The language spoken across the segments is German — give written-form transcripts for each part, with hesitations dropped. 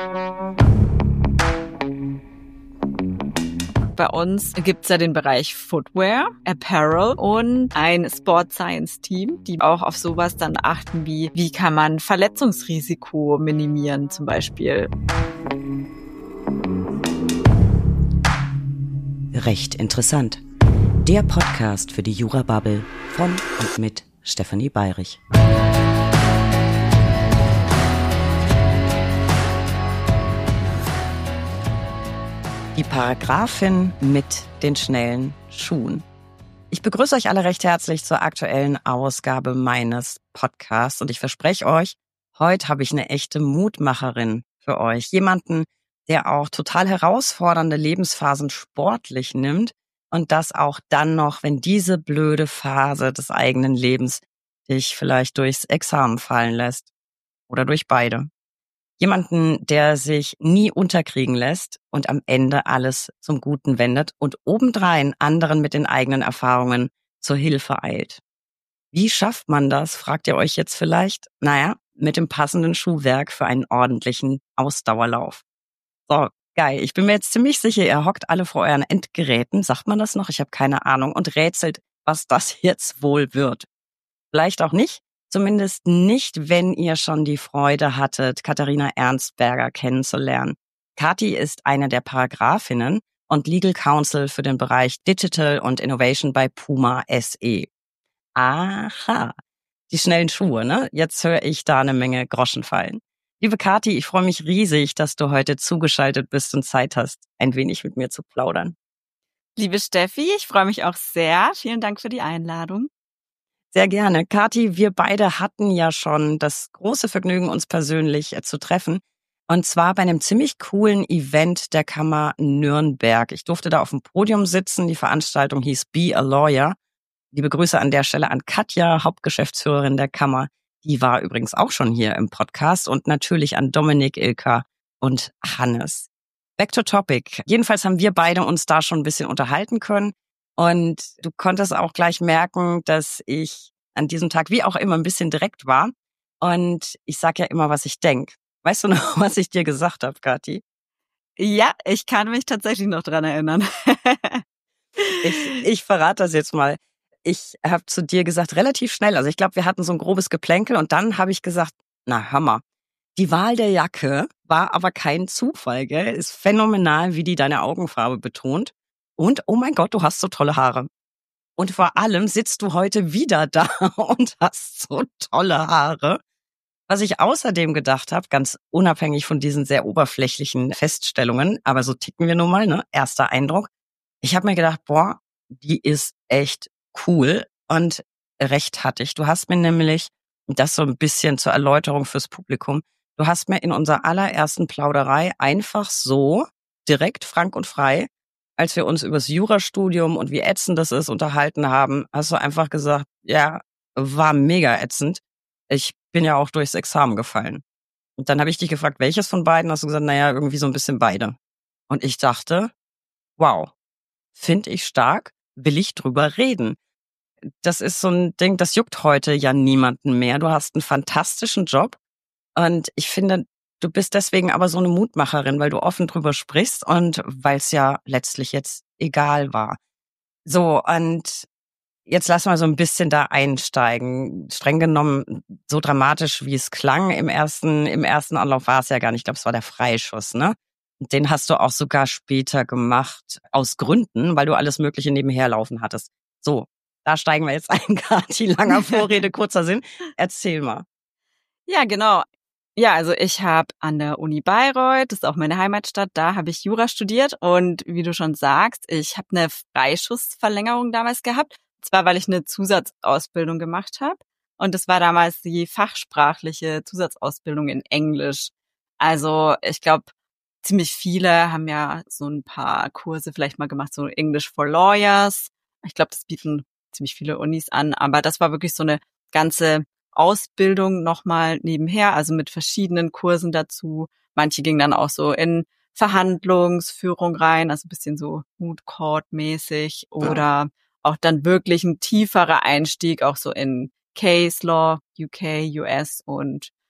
Bei uns gibt's ja den Bereich Footwear, Apparel und ein Sport Science Team, die auch auf sowas dann achten wie kann man Verletzungsrisiko minimieren zum Beispiel. Recht interessant. Der Podcast für die Jura-Bubble von und mit Stefanie Bayrich. Die Paragraphin mit den schnellen Schuhen. Ich begrüße euch alle recht herzlich zur aktuellen Ausgabe meines Podcasts und ich verspreche euch, heute habe ich eine echte Mutmacherin für euch. Jemanden, der auch total herausfordernde Lebensphasen sportlich nimmt und das auch dann noch, wenn diese blöde Phase des eigenen Lebens dich vielleicht durchs Examen fallen lässt oder durch beide. Jemanden, der sich nie unterkriegen lässt und am Ende alles zum Guten wendet und obendrein anderen mit den eigenen Erfahrungen zur Hilfe eilt. Wie schafft man das, fragt ihr euch jetzt vielleicht? Naja, mit dem passenden Schuhwerk für einen ordentlichen Ausdauerlauf. So, geil. Ich bin mir jetzt ziemlich sicher, ihr hockt alle vor euren Endgeräten, sagt man das noch? Ich habe keine Ahnung und rätselt, was das jetzt wohl wird. Vielleicht auch nicht. Zumindest nicht, wenn ihr schon die Freude hattet, Katharina Ernstberger kennenzulernen. Kathi ist eine der Paragraphinnen und Legal Counsel für den Bereich Digital und Innovation bei Puma SE. Aha, die schnellen Schuhe, ne? Jetzt höre ich da eine Menge Groschen fallen. Liebe Kathi, ich freue mich riesig, dass du heute zugeschaltet bist und Zeit hast, ein wenig mit mir zu plaudern. Liebe Steffi, ich freue mich auch sehr. Vielen Dank für die Einladung. Sehr gerne. Kathi, wir beide hatten ja schon das große Vergnügen, uns persönlich zu treffen. Und zwar bei einem ziemlich coolen Event der Kammer Nürnberg. Ich durfte da auf dem Podium sitzen. Die Veranstaltung hieß Be a Lawyer. Liebe Grüße an der Stelle an Katja, Hauptgeschäftsführerin der Kammer. Die war übrigens auch schon hier im Podcast. Und natürlich an Dominik, Ilka und Hannes. Back to topic. Jedenfalls haben wir beide uns da schon ein bisschen unterhalten können. Und du konntest auch gleich merken, dass ich an diesem Tag wie auch immer ein bisschen direkt war. Und ich sage ja immer, was ich denke. Weißt du noch, was ich dir gesagt habe, Kathi? Ja, ich kann mich tatsächlich noch dran erinnern. Ich verrate das jetzt mal. Ich habe zu dir gesagt, relativ schnell, also ich glaube, wir hatten so ein grobes Geplänkel und dann habe ich gesagt, na hör mal, die Wahl der Jacke war aber kein Zufall, gell? Ist phänomenal, wie die deine Augenfarbe betont. Und, oh mein Gott, du hast so tolle Haare. Und vor allem sitzt du heute wieder da und hast so tolle Haare. Was ich außerdem gedacht habe, ganz unabhängig von diesen sehr oberflächlichen Feststellungen, aber so ticken wir nun mal, ne? Erster Eindruck. Ich habe mir gedacht, boah, die ist echt cool und recht hatte ich. Du hast mir nämlich, das so ein bisschen zur Erläuterung fürs Publikum, du hast mir in unserer allerersten Plauderei einfach so, direkt frank und frei, als wir uns übers Jurastudium und wie ätzend das ist unterhalten haben, hast du einfach gesagt, ja, war mega ätzend. Ich bin ja auch durchs Examen gefallen. Und dann habe ich dich gefragt, welches von beiden? Hast du gesagt, naja, irgendwie so ein bisschen beide. Und ich dachte, wow, finde ich stark, will ich drüber reden. Das ist so ein Ding, das juckt heute ja niemanden mehr. Du hast einen fantastischen Job und ich finde, du bist deswegen aber so eine Mutmacherin, weil du offen drüber sprichst und weil es ja letztlich jetzt egal war. So, und jetzt lass mal so ein bisschen da einsteigen. Streng genommen, so dramatisch, wie es klang im ersten Anlauf war es ja gar nicht. Ich glaube, es war der Freischuss, ne? Den hast du auch sogar später gemacht, aus Gründen, weil du alles Mögliche nebenher laufen hattest. So, da steigen wir jetzt ein, Kathi. Langer Vorrede, kurzer Sinn. Erzähl mal. Ja, genau. Ja, also ich habe an der Uni Bayreuth, das ist auch meine Heimatstadt, da habe ich Jura studiert und wie du schon sagst, ich habe eine Freischussverlängerung damals gehabt. Zwar, weil ich eine Zusatzausbildung gemacht habe und das war damals die fachsprachliche Zusatzausbildung in Englisch. Also ich glaube, ziemlich viele haben ja so ein paar Kurse vielleicht mal gemacht, so English for Lawyers. Ich glaube, das bieten ziemlich viele Unis an, aber das war wirklich so eine ganze Ausbildung nochmal nebenher, also mit verschiedenen Kursen dazu. Manche gingen dann auch so in Verhandlungsführung rein, also ein bisschen so Moot Court-mäßig oder auch dann wirklich ein tieferer Einstieg auch so in Case Law, UK, US und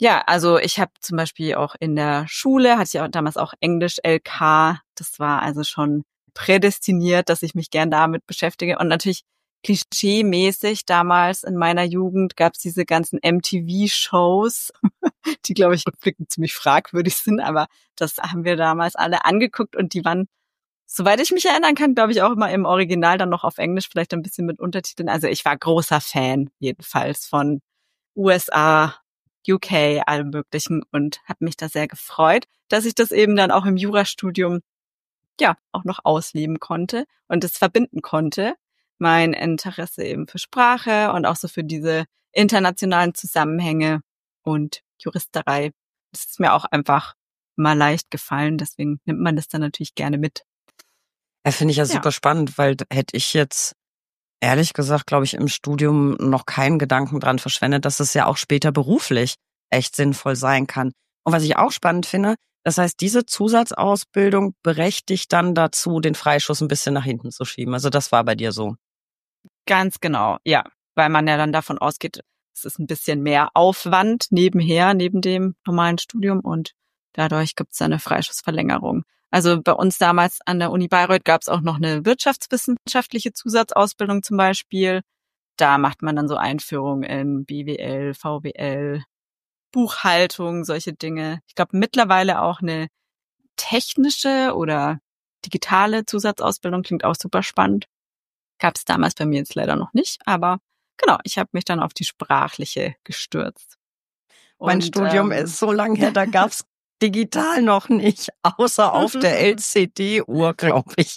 Ja, also ich habe zum Beispiel auch in der Schule, hatte ich auch damals auch Englisch LK. Das war also schon prädestiniert, dass ich mich gern damit beschäftige. Und natürlich klischee-mäßig damals in meiner Jugend gab es diese ganzen MTV-Shows, die, glaube ich, rückblickend ziemlich fragwürdig sind. Aber das haben wir damals alle angeguckt und die waren, soweit ich mich erinnern kann, glaube ich, auch immer im Original dann noch auf Englisch, vielleicht ein bisschen mit Untertiteln. Also ich war großer Fan jedenfalls von USA, UK, allem Möglichen und habe mich da sehr gefreut, dass ich das eben dann auch im Jurastudium ja auch noch ausleben konnte und es verbinden konnte, mein Interesse eben für Sprache und auch so für diese internationalen Zusammenhänge und Juristerei. Das ist mir auch einfach mal leicht gefallen, deswegen nimmt man das dann natürlich gerne mit. Ja, finde ich ja Ja. super spannend, weil hätte ich jetzt ehrlich gesagt, glaube ich, im Studium noch keinen Gedanken dran verschwendet, dass es ja auch später beruflich echt sinnvoll sein kann. Und was ich auch spannend finde, das heißt, diese Zusatzausbildung berechtigt dann dazu, den Freischuss ein bisschen nach hinten zu schieben. Also das war bei dir so. Ganz genau, ja, weil man ja dann davon ausgeht, es ist ein bisschen mehr Aufwand nebenher, neben dem normalen Studium und dadurch gibt's dann eine Freischussverlängerung. Also bei uns damals an der Uni Bayreuth gab's auch noch eine wirtschaftswissenschaftliche Zusatzausbildung zum Beispiel. Da macht man dann so Einführungen in BWL, VWL, Buchhaltung, solche Dinge. Ich glaube mittlerweile auch eine technische oder digitale Zusatzausbildung, klingt auch super spannend. Gab es damals bei mir jetzt leider noch nicht, aber genau, ich habe mich dann auf die sprachliche gestürzt. Mein Und Studium ist so lang her, da gab's digital noch nicht, außer auf der LCD-Uhr, glaube ich.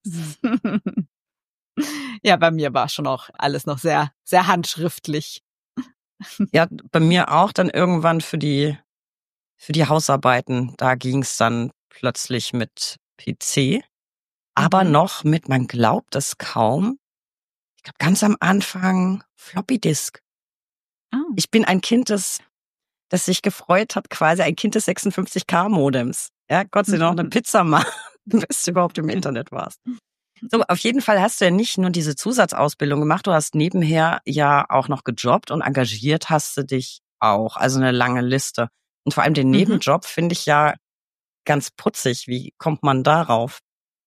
ja, bei mir war schon auch alles noch sehr, sehr handschriftlich. Ja, bei mir auch dann irgendwann für die Hausarbeiten, da ging's dann plötzlich mit PC, aber Mhm. noch mit, man glaubt es kaum, ich glaube ganz am Anfang Floppy Disk. Ah. Ich bin ein Kind, das sich gefreut hat, quasi ein Kind des 56K-Modems. Ja, konntest du noch eine Pizza machen, bis du überhaupt im Internet warst. So, auf jeden Fall hast du ja nicht nur diese Zusatzausbildung gemacht, du hast nebenher ja auch noch gejobbt und engagiert hast du dich auch. Also eine lange Liste. Und vor allem den Mhm. Nebenjob finde ich ja ganz putzig. Wie kommt man darauf?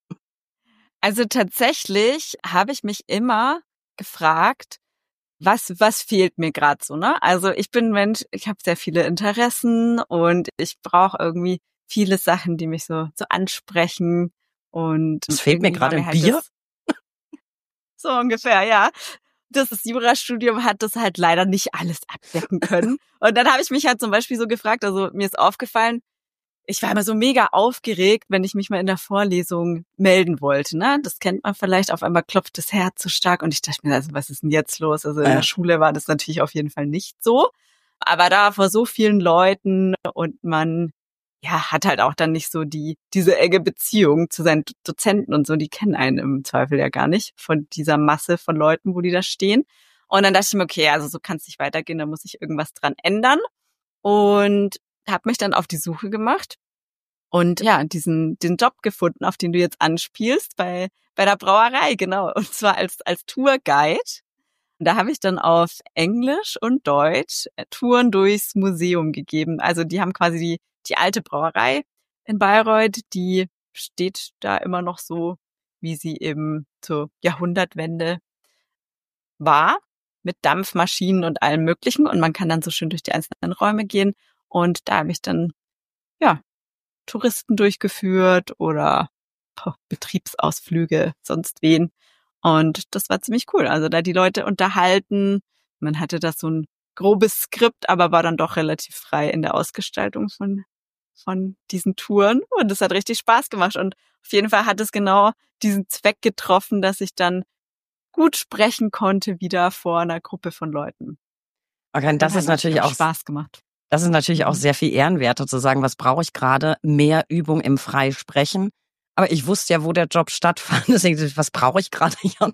Also tatsächlich habe ich mich immer gefragt, was fehlt mir gerade so, ne? Also ich bin ein Mensch, ich habe sehr viele Interessen und ich brauche irgendwie viele Sachen, die mich so ansprechen. Und Es fehlt mir irgendwie war gerade mir ein halt Bier. das so ungefähr, ja. Das Jurastudium hat das halt leider nicht alles abdecken können. Und dann habe ich mich halt zum Beispiel so gefragt, also mir ist aufgefallen, ich war immer so mega aufgeregt, wenn ich mich mal in der Vorlesung melden wollte. Ne? Das kennt man vielleicht, auf einmal klopft das Herz so stark und ich dachte mir, also was ist denn jetzt los? Also in der Ja. Schule war das natürlich auf jeden Fall nicht so. Aber da vor so vielen Leuten und man ja, hat halt auch dann nicht so diese enge Beziehung zu seinen Dozenten und so, die kennen einen im Zweifel ja gar nicht von dieser Masse von Leuten, wo die da stehen. Und dann dachte ich mir, okay, also so kann es nicht weitergehen, da muss ich irgendwas dran ändern. Und habe mich dann auf die Suche gemacht und ja, den Job gefunden, auf den du jetzt anspielst, bei der Brauerei, genau. Und zwar als Tourguide. Und da habe ich dann auf Englisch und Deutsch Touren durchs Museum gegeben. Also die haben quasi die alte Brauerei in Bayreuth, die steht da immer noch so, wie sie eben zur Jahrhundertwende war, mit Dampfmaschinen und allem Möglichen. Und man kann dann so schön durch die einzelnen Räume gehen. Und da habe ich dann, ja, Touristen durchgeführt oder Betriebsausflüge, sonst wen. Und das war ziemlich cool. Also da die Leute unterhalten. Man hatte da so ein grobes Skript, aber war dann doch relativ frei in der Ausgestaltung von diesen Touren. Und es hat richtig Spaß gemacht. Und auf jeden Fall hat es genau diesen Zweck getroffen, dass ich dann gut sprechen konnte wieder vor einer Gruppe von Leuten. Okay, und Und hat natürlich auch Spaß gemacht. das ist natürlich auch Mhm. sehr viel ehrenwerter zu sagen, was brauche ich gerade? Mehr Übung im Freisprechen. Aber ich wusste ja, wo der Job stattfand. Deswegen, was brauche ich gerade? Ja,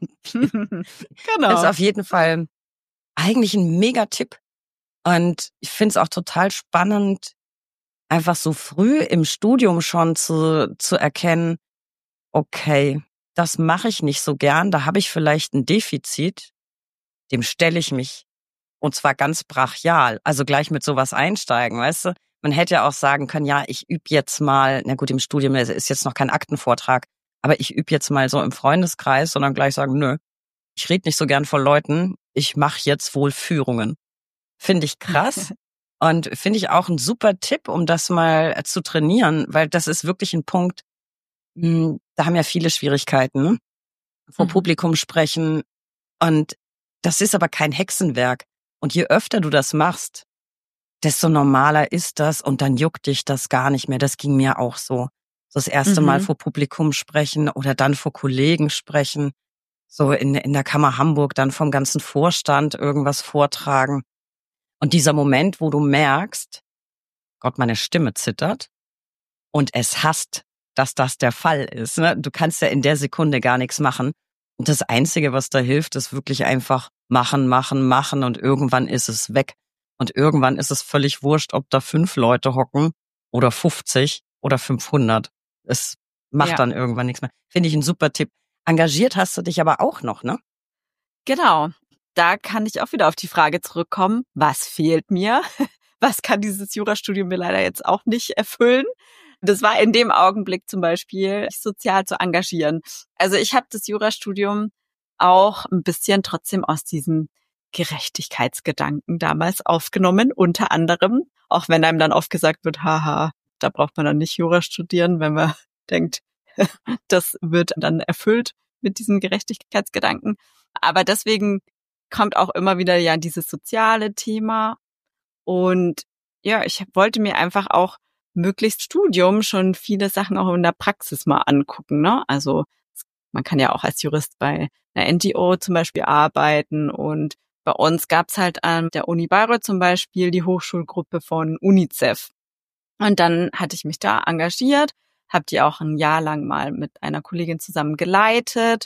das ist Genau. auf jeden Fall eigentlich ein Mega-Tipp. Und ich finde es auch total spannend, einfach so früh im Studium schon zu erkennen, okay, das mache ich nicht so gern, da habe ich vielleicht ein Defizit, dem stelle ich mich. Und zwar ganz brachial, also gleich mit sowas einsteigen, weißt du? Man hätte ja auch sagen können, ja, ich übe jetzt mal, na gut, im Studium ist jetzt noch kein Aktenvortrag, aber ich übe jetzt mal so im Freundeskreis, sondern gleich sagen, nö, ich rede nicht so gern vor Leuten, ich mache jetzt wohl Führungen. Finde ich krass und finde ich auch ein super Tipp, um das mal zu trainieren, weil das ist wirklich ein Punkt, da haben ja viele Schwierigkeiten, ne? Vor Publikum sprechen und das ist aber kein Hexenwerk. Und je öfter du das machst, desto normaler ist das und dann juckt dich das gar nicht mehr. Das ging mir auch so. So das erste Mal vor Publikum sprechen oder dann vor Kollegen sprechen. So in der Kammer Hamburg dann vom ganzen Vorstand irgendwas vortragen. Und dieser Moment, wo du merkst, Gott, meine Stimme zittert und es hasst, dass das der Fall ist. Ne? Du kannst ja in der Sekunde gar nichts machen. Und das Einzige, was da hilft, ist wirklich einfach machen, machen, machen und irgendwann ist es weg. Und irgendwann ist es völlig wurscht, ob da 5 Leute hocken oder 50 oder 500. Es macht dann irgendwann nichts mehr. Finde ich ein super Tipp. Engagiert hast du dich aber auch noch, ne? Genau. Da kann ich auch wieder auf die Frage zurückkommen, was fehlt mir? Was kann dieses Jurastudium mir leider jetzt auch nicht erfüllen? Das war in dem Augenblick zum Beispiel, sich sozial zu engagieren. Also ich habe das Jurastudium auch ein bisschen trotzdem aus diesem Gerechtigkeitsgedanken damals aufgenommen, unter anderem, auch wenn einem dann oft gesagt wird, haha, da braucht man dann nicht Jura studieren, wenn man denkt, das wird dann erfüllt mit diesem Gerechtigkeitsgedanken. Aber deswegen kommt auch immer wieder ja dieses soziale Thema. Und ja, ich wollte mir einfach auch möglichst Studium schon viele Sachen auch in der Praxis mal angucken, ne? Also man kann ja auch als Jurist bei einer NGO zum Beispiel arbeiten und bei uns gab's halt an der Uni Bayreuth zum Beispiel die Hochschulgruppe von UNICEF. Und dann hatte ich mich da engagiert, habe die auch ein Jahr lang mal mit einer Kollegin zusammen geleitet.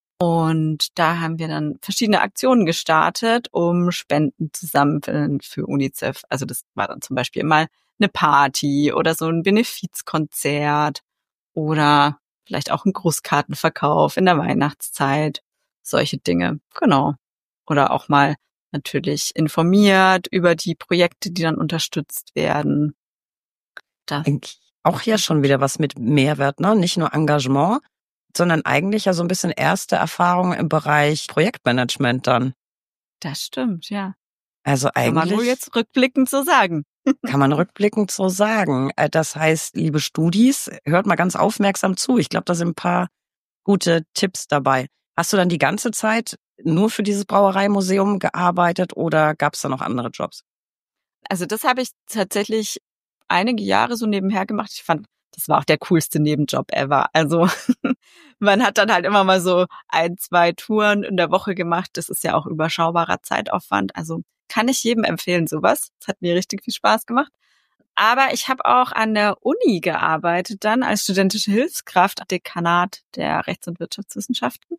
Und da haben wir dann verschiedene Aktionen gestartet, um Spenden zu sammeln für UNICEF. Also das war dann zum Beispiel mal eine Party oder so ein Benefizkonzert oder vielleicht auch ein Grußkartenverkauf in der Weihnachtszeit. Solche Dinge, genau. Oder auch mal natürlich informiert über die Projekte, die dann unterstützt werden. Das Eigentlich auch ja schon wieder was mit Mehrwert, ne? Nicht nur Engagement, sondern eigentlich ja so ein bisschen erste Erfahrung im Bereich Projektmanagement dann. das stimmt, ja. Also Kann man wohl eigentlich jetzt rückblickend so sagen. kann man rückblickend so sagen. Das heißt, liebe Studis, hört mal ganz aufmerksam zu. Ich glaube, da sind ein paar gute Tipps dabei. Hast du dann die ganze Zeit nur für dieses Brauereimuseum gearbeitet oder gab es da noch andere Jobs? Also das habe ich tatsächlich einige Jahre so nebenher gemacht. Ich fand, das war auch der coolste Nebenjob ever. Also man hat dann halt immer mal so 1, 2 Touren in der Woche gemacht. Das ist ja auch überschaubarer Zeitaufwand. Also kann ich jedem empfehlen, sowas. Das hat mir richtig viel Spaß gemacht. Aber ich habe auch an der Uni gearbeitet, dann als studentische Hilfskraft am Dekanat der Rechts- und Wirtschaftswissenschaften.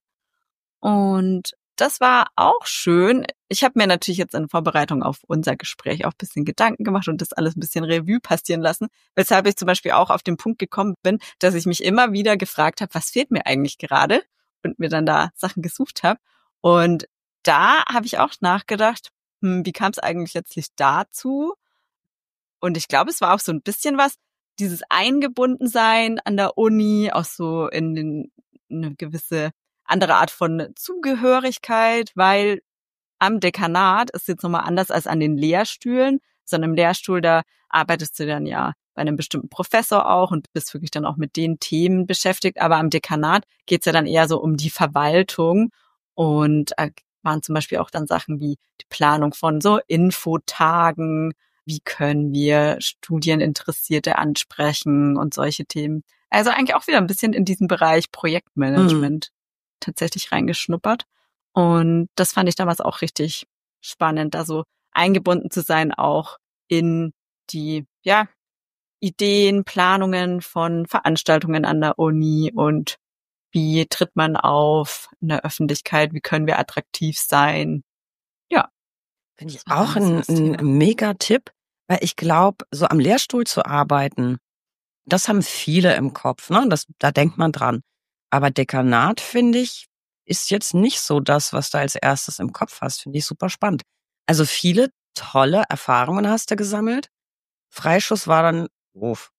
Und das war auch schön. Ich habe mir natürlich jetzt in Vorbereitung auf unser Gespräch auch ein bisschen Gedanken gemacht und das alles ein bisschen Revue passieren lassen, weshalb ich zum Beispiel auch auf den Punkt gekommen bin, dass ich mich immer wieder gefragt habe, was fehlt mir eigentlich gerade und mir dann da Sachen gesucht habe. Und da habe ich auch nachgedacht, wie kam es eigentlich letztlich dazu? Und ich glaube, es war auch so ein bisschen was, dieses Eingebundensein an der Uni, auch so in eine gewisse andere Art von Zugehörigkeit, weil am Dekanat ist jetzt nochmal anders als an den Lehrstühlen, sondern im Lehrstuhl, da arbeitest du dann ja bei einem bestimmten Professor auch und bist wirklich dann auch mit den Themen beschäftigt. Aber am Dekanat geht's ja dann eher so um die Verwaltung und waren zum Beispiel auch dann Sachen wie die Planung von so Infotagen, wie können wir Studieninteressierte ansprechen und solche Themen. Also eigentlich auch wieder ein bisschen in diesem Bereich Projektmanagement tatsächlich reingeschnuppert. Und das fand ich damals auch richtig spannend, da so eingebunden zu sein, auch in die, ja, Ideen, Planungen von Veranstaltungen an der Uni und wie tritt man auf in der Öffentlichkeit, wie können wir attraktiv sein. Ja, Finde ich das war auch damals so das ein Thema. Mega-Tipp, weil ich glaube, so am Lehrstuhl zu arbeiten, das haben viele im Kopf, ne? Da denkt man dran. Aber Dekanat, finde ich, ist jetzt nicht so das, was du als erstes im Kopf hast. Finde ich super spannend. Also viele tolle Erfahrungen hast du gesammelt. Freischuss war dann doof.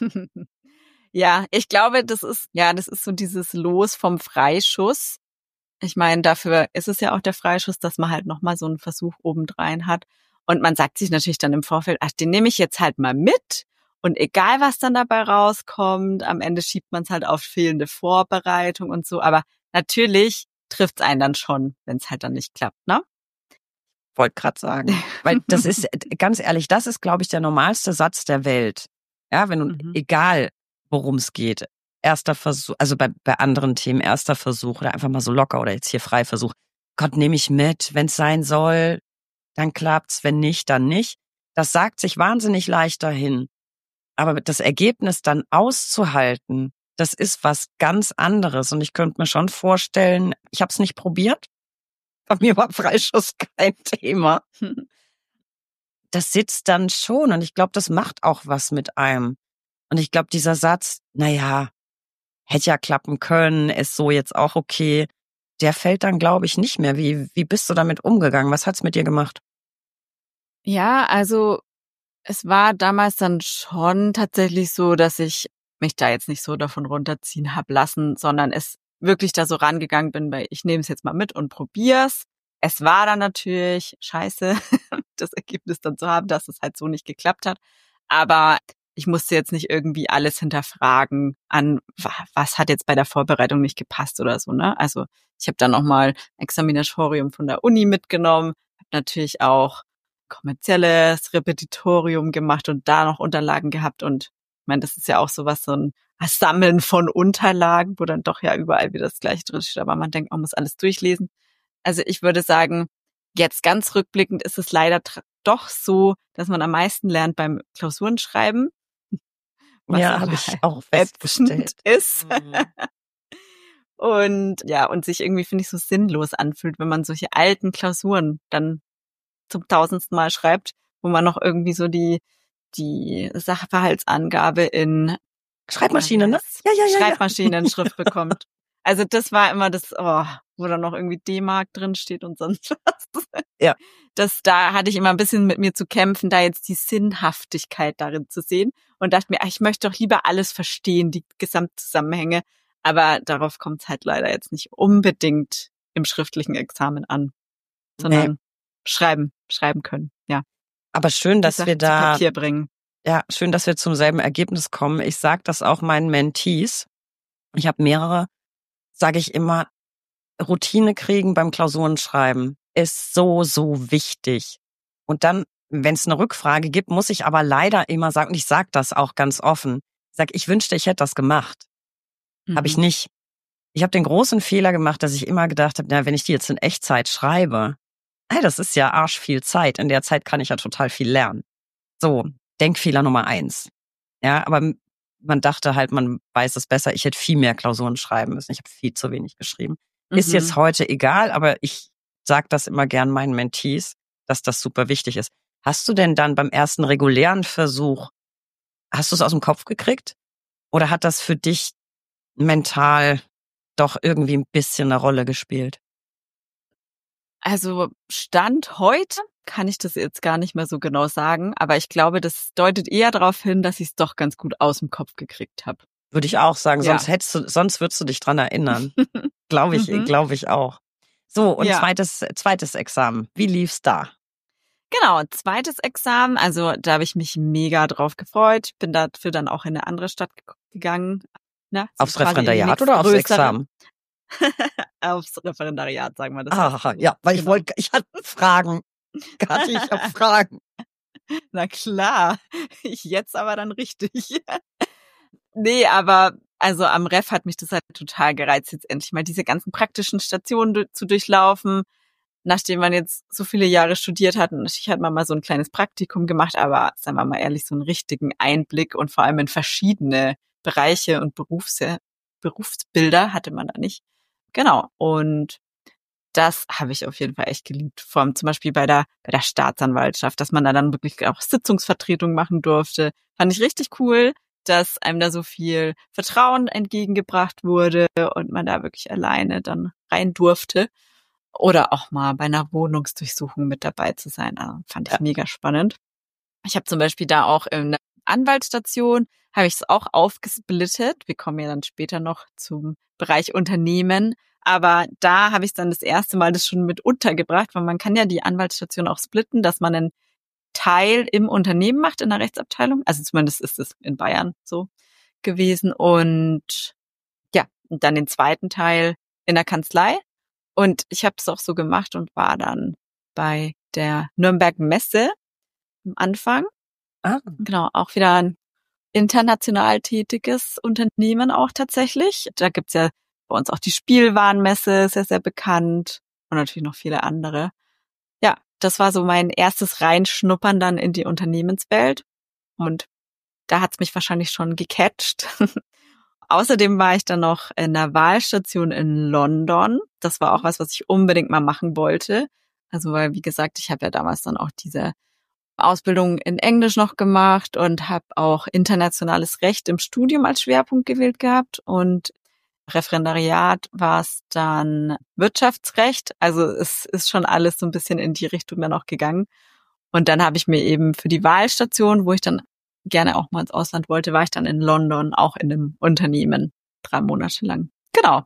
Ja, ich glaube, das ist so dieses Los vom Freischuss. Ich meine, dafür ist es ja auch der Freischuss, dass man halt nochmal so einen Versuch obendrein hat. Und man sagt sich natürlich dann im Vorfeld, ach, den nehme ich jetzt halt mal mit. Und egal, was dann dabei rauskommt, am Ende schiebt man es halt auf fehlende Vorbereitung und so. Aber natürlich trifft es einen dann schon, wenn es halt dann nicht klappt, ne? Wollte gerade sagen. Weil das ist, ganz ehrlich, das ist, glaube ich, der normalste Satz der Welt. Ja, wenn du, egal worum es geht, erster Versuch, also bei anderen Themen, erster Versuch oder einfach mal so locker oder jetzt hier Freiversuch. Gott, nehme ich mit, wenn es sein soll, dann klappt's, wenn nicht, dann nicht. Das sagt sich wahnsinnig leicht dahin. Aber das Ergebnis dann auszuhalten, das ist was ganz anderes. Und ich könnte mir schon vorstellen, ich habe es nicht probiert. Bei mir war Freischuss kein Thema. Das sitzt dann schon und ich glaube, das macht auch was mit einem. Und ich glaube, dieser Satz, naja, hätte ja klappen können, ist so jetzt auch okay, der fällt dann, glaube ich, nicht mehr. Wie bist du damit umgegangen? Was hat's mit dir gemacht? Ja, also es war damals dann schon tatsächlich so, dass ich mich da jetzt nicht so davon runterziehen hab lassen, sondern es wirklich da so rangegangen bin, weil ich nehme es jetzt mal mit und probier's. Es war dann natürlich scheiße, das Ergebnis dann zu haben, dass es halt so nicht geklappt hat. Aber ich musste jetzt nicht irgendwie alles hinterfragen an, was hat jetzt bei der Vorbereitung nicht gepasst oder so, ne? Also ich habe dann nochmal Examinatorium von der Uni mitgenommen, habe natürlich auch kommerzielles Repetitorium gemacht und da noch Unterlagen gehabt. Und ich meine, das ist ja auch sowas, so ein Sammeln von Unterlagen, wo dann doch ja überall wieder das Gleiche drin steht, aber man denkt, man muss alles durchlesen. Also ich würde sagen, jetzt ganz rückblickend ist es leider doch so, dass man am meisten lernt beim Klausurenschreiben, was Ja, habe ich auch festgestellt festgestellt. ist. Und ja, und sich irgendwie, finde ich, so sinnlos anfühlt, wenn man solche alten Klausuren dann zum 1000. Mal schreibt, wo man noch irgendwie so die Sachverhaltsangabe in Schreibmaschine, ne? Ja. Schreibmaschinenschrift bekommt. Also das war immer das, wo dann noch irgendwie D-Mark drin steht und sonst was. Ja. Da hatte ich immer ein bisschen mit mir zu kämpfen, da jetzt die Sinnhaftigkeit darin zu sehen und dachte mir, ich möchte doch lieber alles verstehen, die Gesamtzusammenhänge. Aber darauf kommt es halt leider jetzt nicht unbedingt im schriftlichen Examen an, sondern schreiben können, ja. Aber schön, dass wir da Papier bringen. Ja, schön, dass wir zum selben Ergebnis kommen. Ich sage das auch meinen Mentees. Ich habe mehrere, sage ich immer, Routine kriegen beim Klausurenschreiben ist so, so wichtig. Und dann, wenn es eine Rückfrage gibt, muss ich aber leider immer sagen, und ich sage das auch ganz offen, ich sage, ich wünschte, ich hätte das gemacht. Habe ich nicht. Ich habe den großen Fehler gemacht, dass ich immer gedacht habe, wenn ich die jetzt in Echtzeit schreibe, das ist ja arsch viel Zeit. In der Zeit kann ich ja total viel lernen. So, Denkfehler Nummer 1. Ja, aber man dachte halt, man weiß es besser. Ich hätte viel mehr Klausuren schreiben müssen. Ich habe viel zu wenig geschrieben. Ist jetzt heute egal, aber ich sage das immer gern meinen Mentees, dass das super wichtig ist. Hast du denn dann beim ersten regulären Versuch, hast du es aus dem Kopf gekriegt? Oder hat das für dich mental doch irgendwie ein bisschen eine Rolle gespielt? Also Stand heute kann ich das jetzt gar nicht mehr so genau sagen, aber ich glaube, das deutet eher darauf hin, dass ich es doch ganz gut aus dem Kopf gekriegt habe. Würde ich auch sagen, Ja. sonst würdest du dich dran erinnern. Glaube ich auch. So, und zweites Examen. Wie lief's da? Genau, zweites Examen, also da habe ich mich mega drauf gefreut, bin dafür dann auch in eine andere Stadt gegangen. Ne, so Aufs Referendariat oder aufs Examen? Aufs Referendariat, sagen wir das. Aha, ja, weil ich hatte Fragen. Gatti, ich habe Fragen. Na klar, jetzt aber dann richtig. Nee, aber also am Ref hat mich das halt total gereizt, jetzt endlich mal diese ganzen praktischen Stationen zu durchlaufen. Nachdem man jetzt so viele Jahre studiert hat, und ich hatte mal so ein kleines Praktikum gemacht, aber sagen wir mal ehrlich, so einen richtigen Einblick und vor allem in verschiedene Bereiche und Berufsbilder hatte man da nicht. Genau. Und das habe ich auf jeden Fall echt geliebt. Vor allem zum Beispiel bei der Staatsanwaltschaft, dass man da dann wirklich auch Sitzungsvertretung machen durfte. Fand ich richtig cool, dass einem da so viel Vertrauen entgegengebracht wurde und man da wirklich alleine dann rein durfte. oder auch mal bei einer Wohnungsdurchsuchung mit dabei zu sein. Fand ich mega spannend. Ich habe zum Beispiel da auch in der Anwaltsstation, habe ich es auch aufgesplittet. Wir kommen ja dann später noch zum Bereich Unternehmen. Aber da habe ich dann das erste Mal das schon mit untergebracht, weil man kann ja die Anwaltsstation auch splitten, dass man einen Teil im Unternehmen macht, in der Rechtsabteilung. Also zumindest ist es in Bayern so gewesen. Und ja, und dann den zweiten Teil in der Kanzlei. Und ich habe es auch so gemacht und war dann bei der Nürnberg Messe am Anfang. Ah. Genau, auch wieder ein international tätiges Unternehmen auch tatsächlich. Da gibt's ja bei uns auch die Spielwarenmesse, sehr, sehr bekannt und natürlich noch viele andere. Ja, das war so mein erstes Reinschnuppern dann in die Unternehmenswelt und da hat's mich wahrscheinlich schon gecatcht. Außerdem war ich dann noch in der Wahlstation in London. Das war auch was ich unbedingt mal machen wollte. Also weil, wie gesagt, ich habe ja damals dann auch diese Ausbildung in Englisch noch gemacht und habe auch internationales Recht im Studium als Schwerpunkt gewählt gehabt und Referendariat war es dann Wirtschaftsrecht. Also es ist schon alles so ein bisschen in die Richtung dann auch gegangen. Und dann habe ich mir eben für die Wahlstation, wo ich dann gerne auch mal ins Ausland wollte, war ich dann in London, auch in einem Unternehmen, 3 Monate lang. Genau.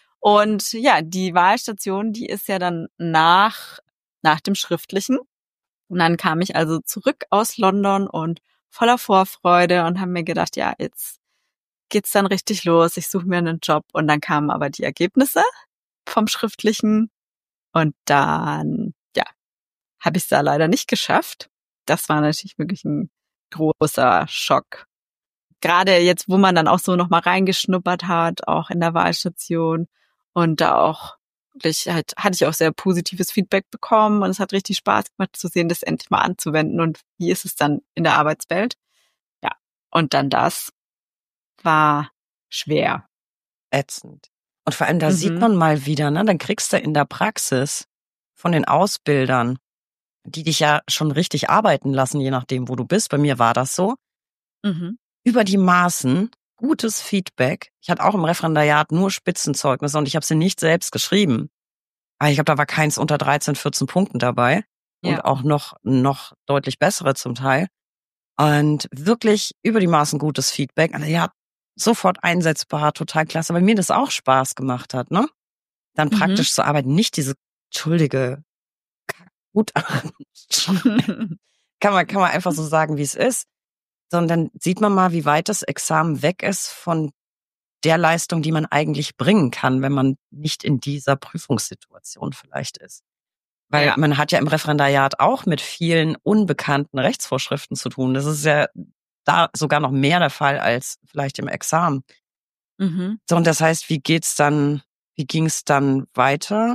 Und ja, die Wahlstation, die ist ja dann nach dem Schriftlichen. Und dann kam ich also zurück aus London und voller Vorfreude und habe mir gedacht, ja, jetzt geht's dann richtig los. Ich suche mir einen Job. Und dann kamen aber die Ergebnisse vom Schriftlichen. Und dann, ja, habe ich es da leider nicht geschafft. Das war natürlich wirklich ein großer Schock. Gerade jetzt, wo man dann auch so nochmal reingeschnuppert hat, auch in der Wahlstation. Und da auch wirklich halt, hatte ich auch sehr positives Feedback bekommen. Und es hat richtig Spaß gemacht zu sehen, das endlich mal anzuwenden. Und wie ist es dann in der Arbeitswelt? Ja, und dann das war schwer. Ätzend. Und vor allem, da sieht Mhm. man mal wieder, ne, dann kriegst du in der Praxis von den Ausbildern, die dich ja schon richtig arbeiten lassen, je nachdem, wo du bist. Bei mir war das so. Mhm. Über die Maßen gutes Feedback. Ich hatte auch im Referendariat nur Spitzenzeugnisse und ich habe sie nicht selbst geschrieben. Aber ich glaube, da war keins unter 13, 14 Punkten dabei Ja. und auch noch deutlich bessere zum Teil. Und wirklich über die Maßen gutes Feedback. Also ja, sofort einsetzbar, total klasse, weil mir das auch Spaß gemacht hat, ne? Dann Mhm. praktisch zu arbeiten, nicht diese schuldige Gutachten. Kann man einfach so sagen, wie es ist. Sondern sieht man mal, wie weit das Examen weg ist von der Leistung, die man eigentlich bringen kann, wenn man nicht in dieser Prüfungssituation vielleicht ist. Weil Ja. man hat ja im Referendariat auch mit vielen unbekannten Rechtsvorschriften zu tun. Das ist ja da sogar noch mehr der Fall als vielleicht im Examen. Mhm. So, und das heißt, wie ging es dann weiter?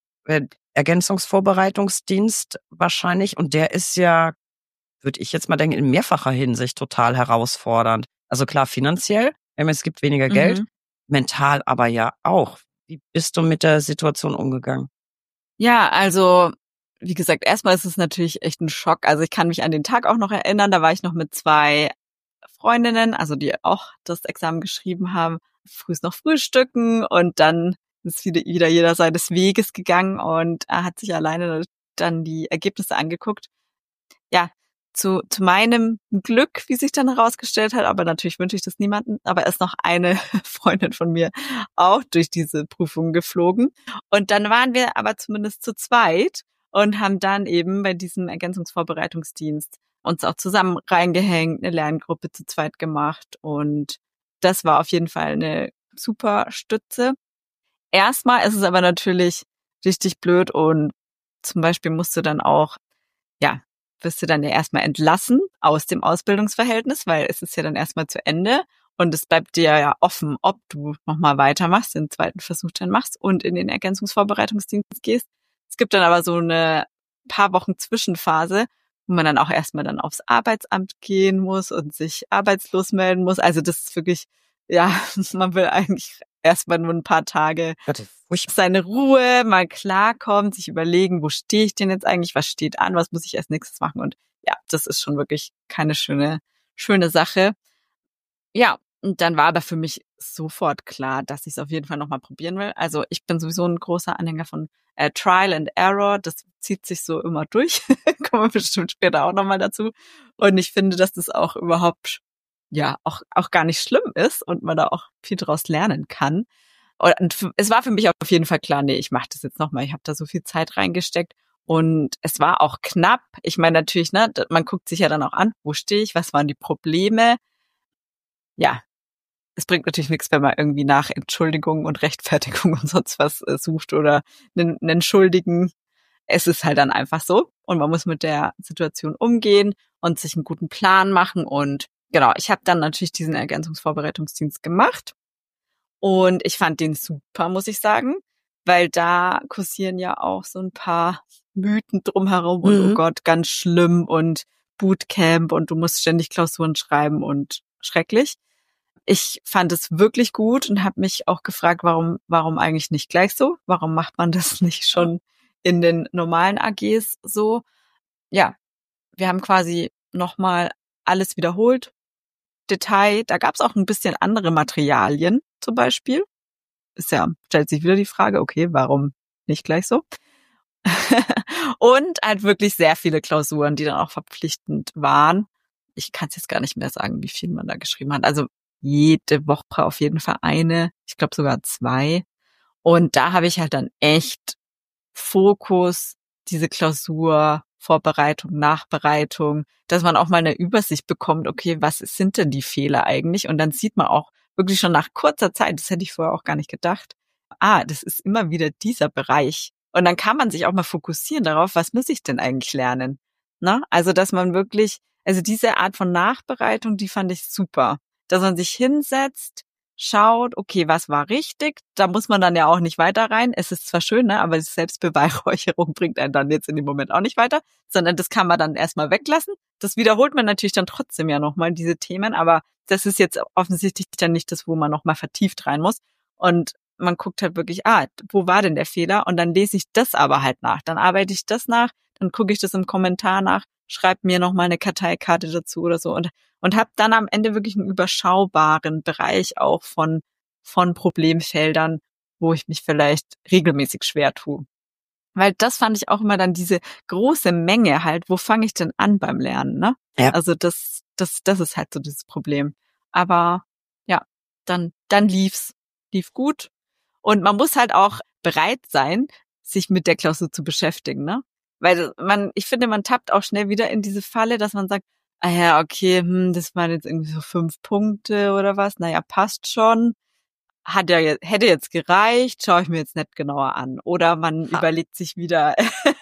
Ergänzungsvorbereitungsdienst wahrscheinlich. Und der ist ja, würde ich jetzt mal denken, in mehrfacher Hinsicht total herausfordernd. Also klar, finanziell, es gibt weniger Geld, Mhm. mental aber ja auch. Wie bist du mit der Situation umgegangen? Ja, also wie gesagt, erstmal ist es natürlich echt ein Schock. Also ich kann mich an den Tag auch noch erinnern, da war ich noch mit 2 Freundinnen, also die auch das Examen geschrieben haben, frühs noch frühstücken und dann ist wieder jeder seines Weges gegangen und er hat sich alleine dann die Ergebnisse angeguckt. Ja, zu meinem Glück, wie sich dann herausgestellt hat, aber natürlich wünsche ich das niemandem, aber ist noch eine Freundin von mir auch durch diese Prüfung geflogen. Und dann waren wir aber zumindest zu zweit und haben dann eben bei diesem Ergänzungsvorbereitungsdienst uns auch zusammen reingehängt, eine Lerngruppe zu zweit gemacht und das war auf jeden Fall eine super Stütze. Erstmal ist es aber natürlich richtig blöd und zum Beispiel musst du dann auch, ja, wirst du dann ja erstmal entlassen aus dem Ausbildungsverhältnis, weil es ist ja dann erstmal zu Ende und es bleibt dir ja offen, ob du nochmal weitermachst, den zweiten Versuch dann machst und in den Ergänzungsvorbereitungsdienst gehst. Es gibt dann aber so eine paar Wochen Zwischenphase, wo man dann auch erstmal dann aufs Arbeitsamt gehen muss und sich arbeitslos melden muss. Also das ist wirklich, ja, man will eigentlich erstmal nur ein paar Tage Gott, furchtbar. seine Ruhe, mal klarkommt, sich überlegen, wo stehe ich denn jetzt eigentlich, was steht an, was muss ich als nächstes machen und ja, das ist schon wirklich keine schöne Sache. Ja, Und dann war aber für mich sofort klar, dass ich es auf jeden Fall nochmal probieren will. Also ich bin sowieso ein großer Anhänger von Trial and Error. Das zieht sich so immer durch. Kommen wir bestimmt später auch nochmal dazu. Und ich finde, dass das auch überhaupt, ja, auch gar nicht schlimm ist und man da auch viel draus lernen kann. Und es war für mich auf jeden Fall klar, nee, ich mache das jetzt nochmal. Ich habe da so viel Zeit reingesteckt. Und es war auch knapp. Ich meine natürlich, ne, man guckt sich ja dann auch an, wo stehe ich, was waren die Probleme. Ja, es bringt natürlich nichts, wenn man irgendwie nach Entschuldigung und Rechtfertigung und sonst was sucht oder einen Schuldigen. Es ist halt dann einfach so und man muss mit der Situation umgehen und sich einen guten Plan machen. Und genau, ich habe dann natürlich diesen Ergänzungsvorbereitungsdienst gemacht und ich fand den super, muss ich sagen, weil da kursieren ja auch so ein paar Mythen drumherum und oh Gott, ganz schlimm und Bootcamp und du musst ständig Klausuren schreiben und schrecklich. Ich fand es wirklich gut und habe mich auch gefragt, warum eigentlich nicht gleich so? Warum macht man das nicht schon in den normalen AGs so? Ja, wir haben quasi nochmal alles wiederholt. Detail, da gab es auch ein bisschen andere Materialien zum Beispiel. Stellt sich wieder die Frage, okay, warum nicht gleich so? Und halt wirklich sehr viele Klausuren, die dann auch verpflichtend waren. Ich kann es jetzt gar nicht mehr sagen, wie viel man da geschrieben hat. Also jede Woche auf jeden Fall eine, ich glaube sogar 2. Und da habe ich halt dann echt Fokus, diese Klausur, Vorbereitung, Nachbereitung, dass man auch mal eine Übersicht bekommt, okay, was sind denn die Fehler eigentlich? Und dann sieht man auch wirklich schon nach kurzer Zeit, das hätte ich vorher auch gar nicht gedacht, das ist immer wieder dieser Bereich. Und dann kann man sich auch mal fokussieren darauf, was muss ich denn eigentlich lernen? Ne? Also, dass man wirklich, also diese Art von Nachbereitung, die fand ich super. Dass man sich hinsetzt, schaut, okay, was war richtig? Da muss man dann ja auch nicht weiter rein. Es ist zwar schön, ne, aber die Selbstbeweihräucherung bringt einen dann jetzt in dem Moment auch nicht weiter, sondern das kann man dann erstmal weglassen. Das wiederholt man natürlich dann trotzdem ja nochmal, diese Themen, aber das ist jetzt offensichtlich dann nicht das, wo man nochmal vertieft rein muss. Und man guckt halt wirklich, wo war denn der Fehler? Und dann lese ich das aber halt nach. Dann arbeite ich das nach, dann gucke ich das im Kommentar nach, schreibe mir nochmal eine Karteikarte dazu oder so und habe dann am Ende wirklich einen überschaubaren Bereich auch von Problemfeldern, wo ich mich vielleicht regelmäßig schwer tue. Weil das fand ich auch immer dann diese große Menge halt, wo fange ich denn an beim Lernen, ne? Ja. Also das ist halt so dieses Problem. Aber ja, dann lief gut. Und man muss halt auch bereit sein, sich mit der Klausur zu beschäftigen, ne? Weil ich finde, man tappt auch schnell wieder in diese Falle, dass man sagt, ja, okay, das waren jetzt irgendwie so 5 Punkte oder was. Naja, passt schon. Hätte jetzt gereicht, schaue ich mir jetzt nicht genauer an. Oder man überlegt sich wieder,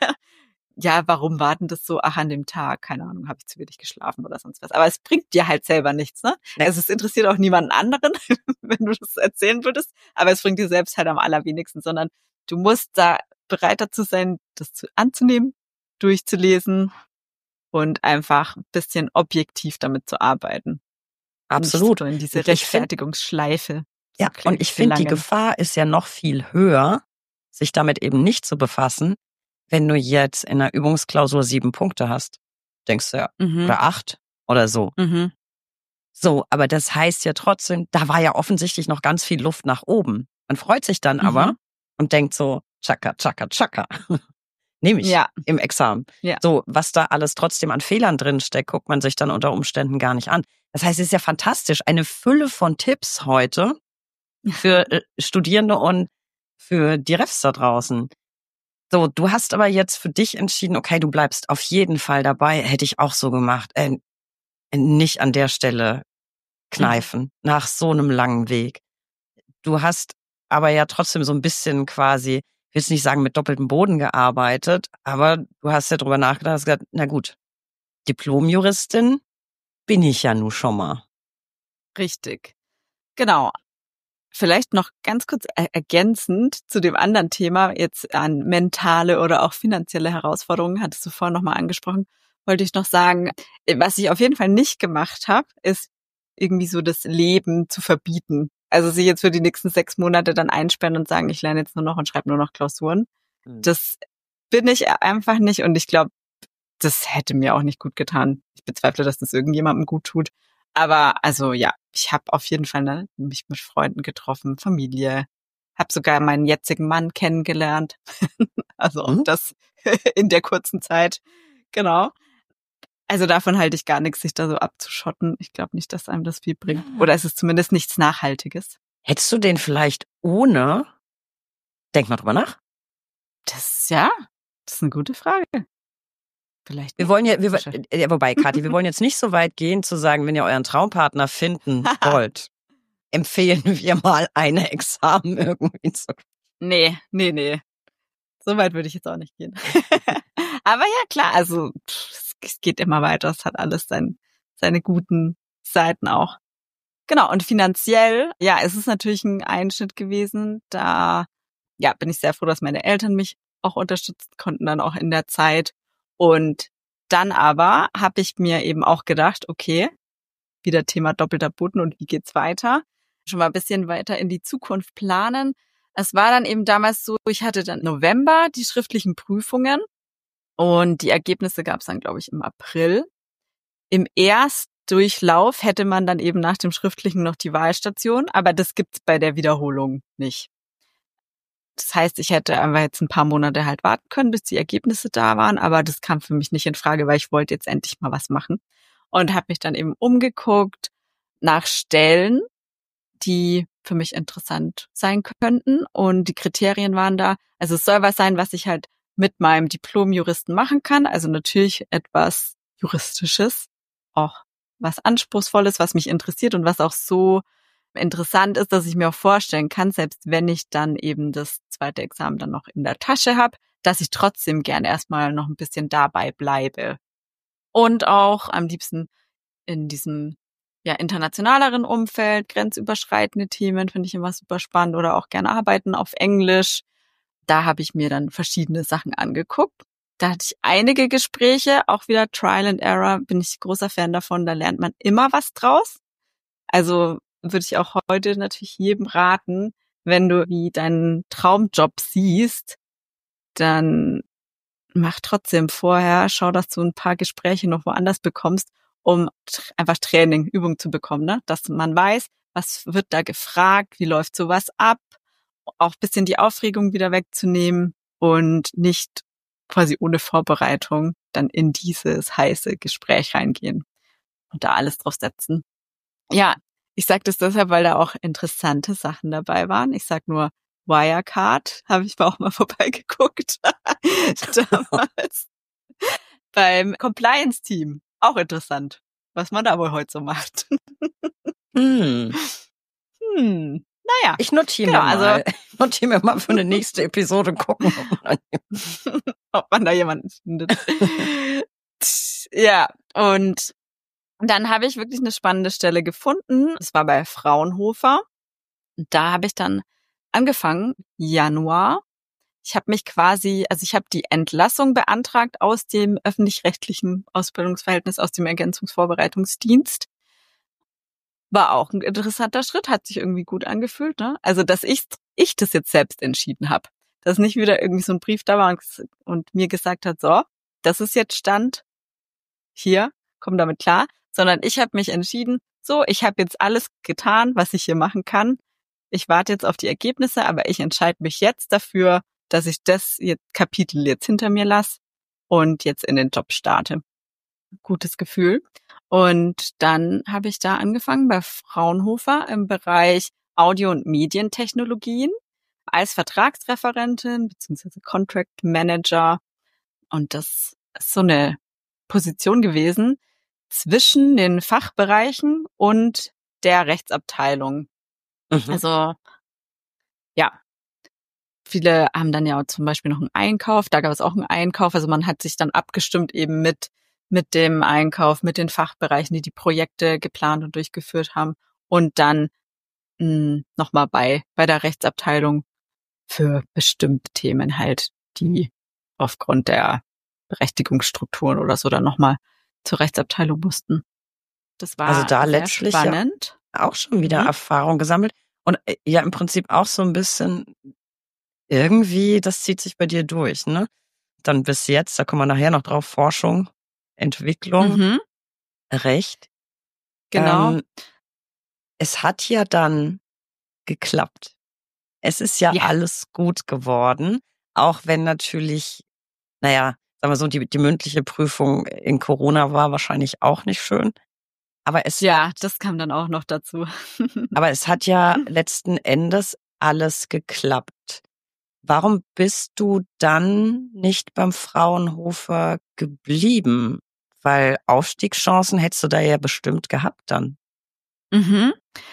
ja, warum war denn das so? Ach, an dem Tag, keine Ahnung, habe ich zu wenig geschlafen oder sonst was. Aber es bringt dir halt selber nichts, ne? Nee. Also es interessiert auch niemanden anderen, wenn du das erzählen würdest. Aber es bringt dir selbst halt am allerwenigsten, sondern du musst da bereit dazu sein, das anzunehmen, durchzulesen und einfach ein bisschen objektiv damit zu arbeiten. Absolut. Nicht so in diese Rechtfertigungsschleife. Ja, und ich finde, die Gefahr ist ja noch viel höher, sich damit eben nicht zu befassen, wenn du jetzt in einer Übungsklausur 7 Punkte hast. Denkst du ja, oder 8 oder so. Mhm. So, aber das heißt ja trotzdem, da war ja offensichtlich noch ganz viel Luft nach oben. Man freut sich dann aber und denkt so, tschakka, tschakka, tschakka. Nehme ich im Examen. Ja. So, was da alles trotzdem an Fehlern drin steckt, guckt man sich dann unter Umständen gar nicht an. Das heißt, es ist ja fantastisch. Eine Fülle von Tipps heute für Studierende und für die Refs da draußen. So, du hast aber jetzt für dich entschieden, okay, du bleibst auf jeden Fall dabei. Hätte ich auch so gemacht. Nicht an der Stelle kneifen, nach so einem langen Weg. Du hast aber ja trotzdem so ein bisschen quasi, ich will jetzt nicht sagen mit doppeltem Boden gearbeitet, aber du hast ja drüber nachgedacht, hast gesagt, na gut, Diplomjuristin bin ich ja nun schon mal. Richtig. Genau. Vielleicht noch ganz kurz ergänzend zu dem anderen Thema, jetzt an mentale oder auch finanzielle Herausforderungen, hattest du vorhin nochmal angesprochen, wollte ich noch sagen, was ich auf jeden Fall nicht gemacht habe, ist irgendwie so das Leben zu verbieten. Also sich jetzt für die nächsten 6 Monate dann einsperren und sagen, ich lerne jetzt nur noch und schreibe nur noch Klausuren. Das bin ich einfach nicht und ich glaube, das hätte mir auch nicht gut getan. Ich bezweifle, dass das irgendjemandem gut tut. Aber also ja, ich habe auf jeden Fall mich mit Freunden getroffen, Familie, habe sogar meinen jetzigen Mann kennengelernt. Also auch das in der kurzen Zeit. Genau. Also davon halte ich gar nichts, sich da so abzuschotten. Ich glaube nicht, dass einem das viel bringt. Oder es ist zumindest nichts Nachhaltiges. Hättest du den vielleicht ohne, denk mal drüber nach. Das ist eine gute Frage. Vielleicht. Wir wollen wobei, Kathi, wir wollen jetzt nicht so weit gehen zu sagen, wenn ihr euren Traumpartner finden wollt, empfehlen wir mal eine Examen irgendwie zu. Nee. So weit würde ich jetzt auch nicht gehen. Aber ja, klar, also es geht immer weiter. Es hat alles seine guten Seiten auch. Genau, und finanziell, ja, es ist natürlich ein Einschnitt gewesen. Da, ja, bin ich sehr froh, dass meine Eltern mich auch unterstützen konnten, dann auch in der Zeit. Und dann aber habe ich mir eben auch gedacht, okay, wieder Thema doppelter Boden und wie geht's weiter? Schon mal ein bisschen weiter in die Zukunft planen. Es war dann eben damals so, ich hatte dann November die schriftlichen Prüfungen und die Ergebnisse gab es dann, glaube ich, im April. Im Erstdurchlauf hätte man dann eben nach dem schriftlichen noch die Wahlstation, aber das gibt's bei der Wiederholung nicht. Das heißt, ich hätte einfach jetzt ein paar Monate halt warten können, bis die Ergebnisse da waren, aber das kam für mich nicht in Frage, weil ich wollte jetzt endlich mal was machen und habe mich dann eben umgeguckt nach Stellen, die für mich interessant sein könnten, und die Kriterien waren da, also es soll was sein, was ich halt mit meinem Diplom-Juristen machen kann, also natürlich etwas Juristisches, auch was Anspruchsvolles, was mich interessiert und was auch so interessant ist, dass ich mir auch vorstellen kann, selbst wenn ich dann eben das zweite Examen dann noch in der Tasche habe, dass ich trotzdem gerne erstmal noch ein bisschen dabei bleibe. Und auch am liebsten in diesem internationaleren Umfeld, grenzüberschreitende Themen finde ich immer super spannend oder auch gerne arbeiten auf Englisch. Da habe ich mir dann verschiedene Sachen angeguckt. Da hatte ich einige Gespräche, auch wieder Trial and Error, bin ich großer Fan davon, da lernt man immer was draus. Also würde ich auch heute natürlich jedem raten, wenn du wie deinen Traumjob siehst, dann mach trotzdem vorher, schau, dass du ein paar Gespräche noch woanders bekommst, um einfach Training, Übung zu bekommen, ne? Dass man weiß, was wird da gefragt, wie läuft sowas ab, auch ein bisschen die Aufregung wieder wegzunehmen und nicht quasi ohne Vorbereitung dann in dieses heiße Gespräch reingehen und da alles drauf setzen. Ja, ich sage das deshalb, weil da auch interessante Sachen dabei waren. Ich sag nur Wirecard, habe ich auch mal vorbeigeguckt. Damals beim Compliance-Team. Auch interessant, was man da wohl heute so macht. Naja. Ich notiere genau, mir mal. Ich notiere mir mal für eine nächste Episode gucken, ob man da jemanden findet. Ja, und dann habe ich wirklich eine spannende Stelle gefunden. Es war bei Fraunhofer. Da habe ich dann angefangen, Januar. Ich habe mich ich habe die Entlassung beantragt aus dem öffentlich-rechtlichen Ausbildungsverhältnis, aus dem Ergänzungsvorbereitungsdienst. War auch ein interessanter Schritt, hat sich irgendwie gut angefühlt, ne? Also, dass ich das jetzt selbst entschieden habe. Dass nicht wieder irgendwie so ein Brief da war und mir gesagt hat, so, das ist jetzt Stand, hier, komm damit klar, sondern ich habe mich entschieden, so, ich habe jetzt alles getan, was ich hier machen kann. Ich warte jetzt auf die Ergebnisse, aber ich entscheide mich jetzt dafür, dass ich das Kapitel jetzt hinter mir lasse und jetzt in den Job starte. Gutes Gefühl. Und dann habe ich da angefangen bei Fraunhofer im Bereich Audio- und Medientechnologien als Vertragsreferentin bzw. Contract Manager. Und das ist so eine Position gewesen zwischen den Fachbereichen und der Rechtsabteilung. Also ja, viele haben dann ja zum Beispiel noch einen Einkauf, da gab es auch einen Einkauf, also man hat sich dann abgestimmt eben mit dem Einkauf, mit den Fachbereichen, die Projekte geplant und durchgeführt haben, und dann nochmal bei der Rechtsabteilung für bestimmte Themen halt, die aufgrund der Berechtigungsstrukturen oder so dann nochmal zur Rechtsabteilung mussten. Das war also da sehr letztlich spannend. Ja auch schon wieder Erfahrung gesammelt und ja im Prinzip auch so ein bisschen irgendwie, das zieht sich bei dir durch, ne? Dann bis jetzt, da kommen wir nachher noch drauf, Forschung, Entwicklung, Recht. Genau. es hat ja dann geklappt. Es ist ja Ja, alles gut geworden, auch wenn natürlich, naja, sagen wir so, die mündliche Prüfung in Corona war wahrscheinlich auch nicht schön. Aber es ja, hat, das kam dann auch noch dazu. aber es hat ja letzten Endes alles geklappt. Warum bist du dann nicht beim Fraunhofer geblieben? Weil Aufstiegschancen hättest du da ja bestimmt gehabt dann. Mhm.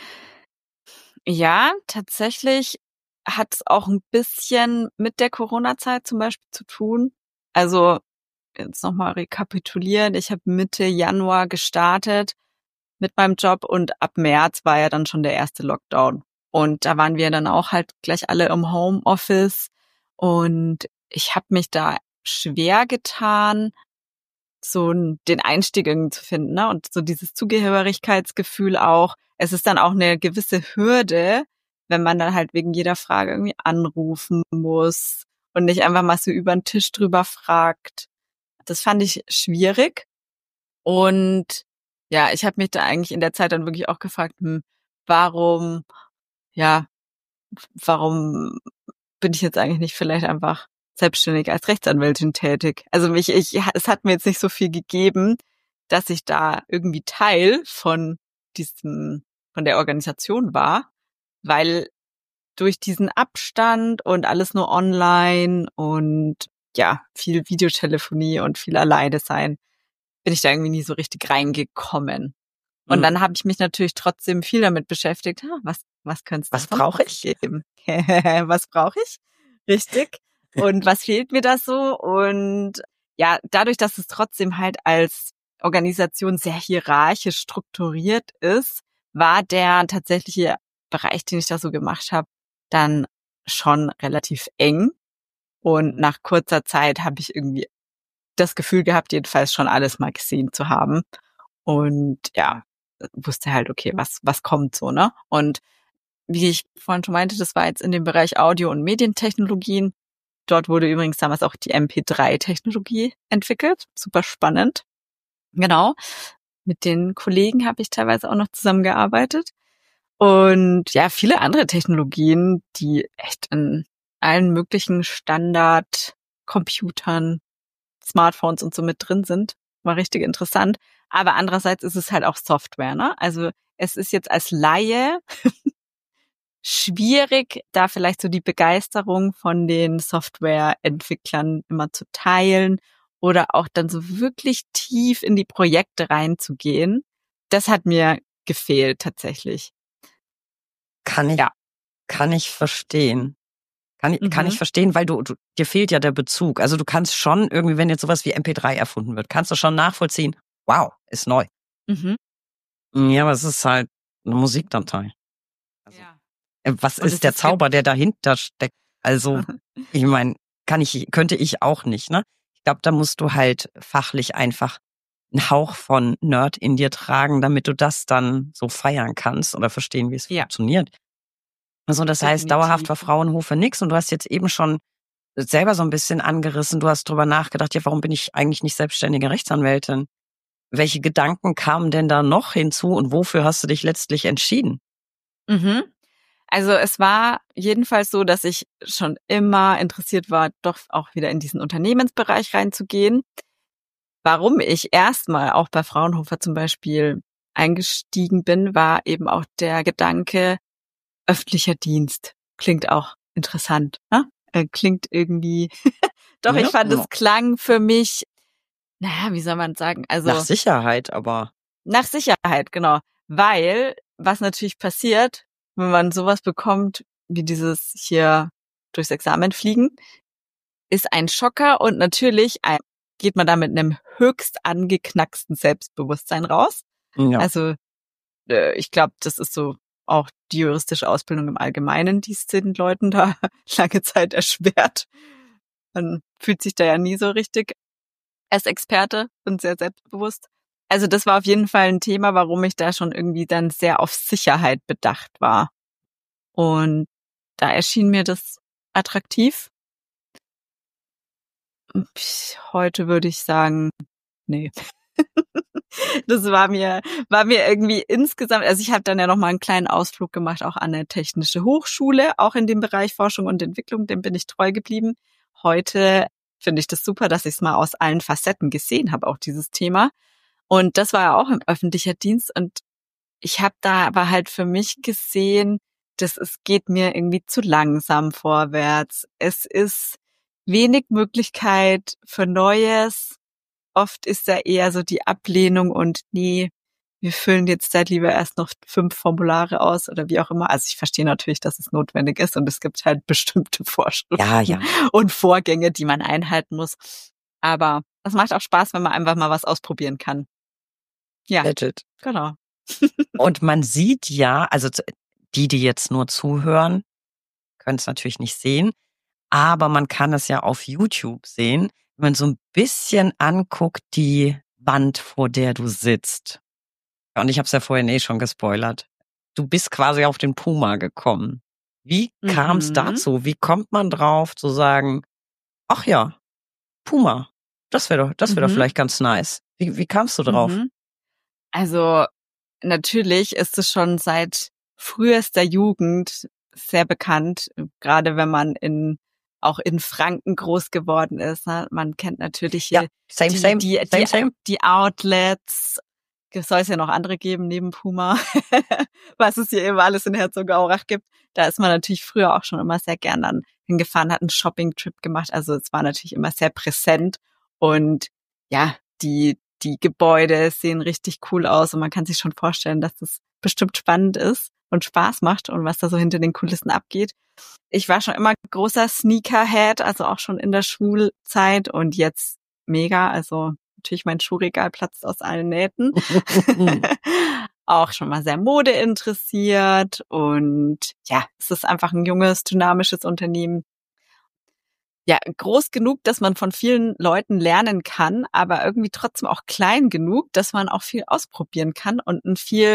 Ja, tatsächlich hat es auch ein bisschen mit der Corona-Zeit zum Beispiel zu tun. Also jetzt nochmal rekapitulieren. Ich habe Mitte Januar gestartet mit meinem Job und ab März war ja dann schon der erste Lockdown. Und da waren wir dann auch halt gleich alle im Homeoffice und ich habe mich da schwer getan, den Einstieg irgendwie zu finden, ne? Und so dieses Zugehörigkeitsgefühl auch. Es ist dann auch eine gewisse Hürde, wenn man dann halt wegen jeder Frage irgendwie anrufen muss und nicht einfach mal so über den Tisch drüber fragt. Das fand ich schwierig. Und ja, ich habe mich da eigentlich in der Zeit dann wirklich auch gefragt, warum, ja, warum bin ich jetzt eigentlich nicht vielleicht einfach selbstständig als Rechtsanwältin tätig? Also es hat mir jetzt nicht so viel gegeben, dass ich da irgendwie Teil von der Organisation war, weil durch diesen Abstand und alles nur online und ja, viel Videotelefonie und viel alleine sein, bin ich da irgendwie nie so richtig reingekommen. Und Hm. dann habe ich mich natürlich trotzdem viel damit beschäftigt, was könnte es da Was sonst brauche noch ich? geben? Was brauche ich? Richtig. Und was fehlt mir da so? Und ja, dadurch, dass es trotzdem halt als Organisation sehr hierarchisch strukturiert ist, war der tatsächliche Bereich, den ich da so gemacht habe, dann schon relativ eng. Und nach kurzer Zeit habe ich irgendwie das Gefühl gehabt, jedenfalls schon alles mal gesehen zu haben. Und ja, wusste halt, okay, was kommt so, ne? Und wie ich vorhin schon meinte, das war jetzt in dem Bereich Audio- und Medientechnologien. Dort wurde übrigens damals auch die MP3-Technologie entwickelt. Super spannend. Genau. Mit den Kollegen habe ich teilweise auch noch zusammengearbeitet. Und ja, viele andere Technologien, die echt in allen möglichen Standard-Computern, Smartphones und so mit drin sind. War richtig interessant. Aber andererseits ist es halt auch Software, ne? Also es ist jetzt als Laie schwierig, da vielleicht so die Begeisterung von den Softwareentwicklern immer zu teilen oder auch dann so wirklich tief in die Projekte reinzugehen. Das hat mir gefehlt tatsächlich. Kann ich, Ja. kann ich verstehen. Kann ich Mhm. verstehen, weil dir fehlt ja der Bezug. Also du kannst schon irgendwie, wenn jetzt sowas wie MP3 erfunden wird, kannst du schon nachvollziehen, wow, ist neu. Mhm. Ja, aber es ist halt eine Musikdatei. Also, Ja. was Und ist es der ist jetzt Zauber, der dahinter steckt? Also, ich meine, könnte ich auch nicht, ne? Ich glaube, da musst du halt fachlich einfach einen Hauch von Nerd in dir tragen, damit du das dann so feiern kannst oder verstehen, wie es ja, funktioniert. Also, das heißt, dauerhaft definitiv. war Fraunhofer nix und du hast jetzt eben schon selber so ein bisschen angerissen. Du hast drüber nachgedacht, ja, warum bin ich eigentlich nicht selbstständige Rechtsanwältin? Welche Gedanken kamen denn da noch hinzu und wofür hast du dich letztlich entschieden? Mhm. Also es war jedenfalls so, dass ich schon immer interessiert war, doch auch wieder in diesen Unternehmensbereich reinzugehen. Warum ich erstmal auch bei Fraunhofer zum Beispiel eingestiegen bin, war eben auch der Gedanke, öffentlicher Dienst. Klingt auch interessant, ne? Klingt irgendwie, doch, ich Ja, fand, no. es klang für mich, naja, wie soll man sagen, Nach also Sicherheit, aber nach Sicherheit, genau. Weil, was natürlich passiert, wenn man sowas bekommt, wie dieses hier durchs Examen fliegen, ist ein Schocker und natürlich geht man da mit einem höchst angeknacksten Selbstbewusstsein raus. ja. Also ich glaube, das ist so auch die juristische Ausbildung im Allgemeinen, die es den Leuten da lange Zeit erschwert. Man fühlt sich da ja nie so richtig als Experte und sehr selbstbewusst. Also das war auf jeden Fall ein Thema, warum ich da schon irgendwie dann sehr auf Sicherheit bedacht war. Und da erschien mir das attraktiv. Heute würde ich sagen, nee. Das war mir irgendwie insgesamt, also ich habe dann ja noch mal einen kleinen Ausflug gemacht, auch an der Technische Hochschule, auch in dem Bereich Forschung und Entwicklung, dem bin ich treu geblieben. Heute finde ich das super, dass ich es mal aus allen Facetten gesehen habe, auch dieses Thema. Und das war ja auch im öffentlichen Dienst und ich habe da aber halt für mich gesehen, dass es geht mir irgendwie zu langsam vorwärts. Es ist wenig Möglichkeit für Neues. Oft ist da eher so die Ablehnung und nee, wir füllen jetzt halt lieber erst noch 5 Formulare aus oder wie auch immer. Also ich verstehe natürlich, dass es notwendig ist und es gibt halt bestimmte Vorschriften Ja. und Vorgänge, die man einhalten muss. Aber es macht auch Spaß, wenn man einfach mal was ausprobieren kann. Ja, Legit. genau. Und man sieht ja, also die jetzt nur zuhören, können es natürlich nicht sehen, aber man kann es ja auf YouTube sehen, wenn man so ein bisschen anguckt, die Wand, vor der du sitzt. Und ich habe es ja vorhin schon gespoilert. Du bist quasi auf den Puma gekommen. Wie kam es dazu? Wie kommt man drauf zu sagen, ach ja, Puma, das wäre doch vielleicht ganz nice. Wie kamst du drauf? Also natürlich ist es schon seit frühester Jugend sehr bekannt, gerade wenn man auch in Franken groß geworden ist. Ne? Man kennt natürlich Ja, same. die Outlets. Es soll es ja noch andere geben neben Puma, was es hier eben alles in Herzogenaurach gibt. Da ist man natürlich früher auch schon immer sehr gern dann hingefahren, hat einen Shopping-Trip gemacht. Also es war natürlich immer sehr präsent und ja, die Gebäude sehen richtig cool aus und man kann sich schon vorstellen, dass das bestimmt spannend ist und Spaß macht und was da so hinter den Kulissen abgeht. Ich war schon immer großer Sneakerhead, also auch schon in der Schulzeit und jetzt mega, also natürlich mein Schuhregal platzt aus allen Nähten. Auch schon mal sehr Mode interessiert und ja, es ist einfach ein junges, dynamisches Unternehmen. Ja, groß genug, dass man von vielen Leuten lernen kann, aber irgendwie trotzdem auch klein genug, dass man auch viel ausprobieren kann und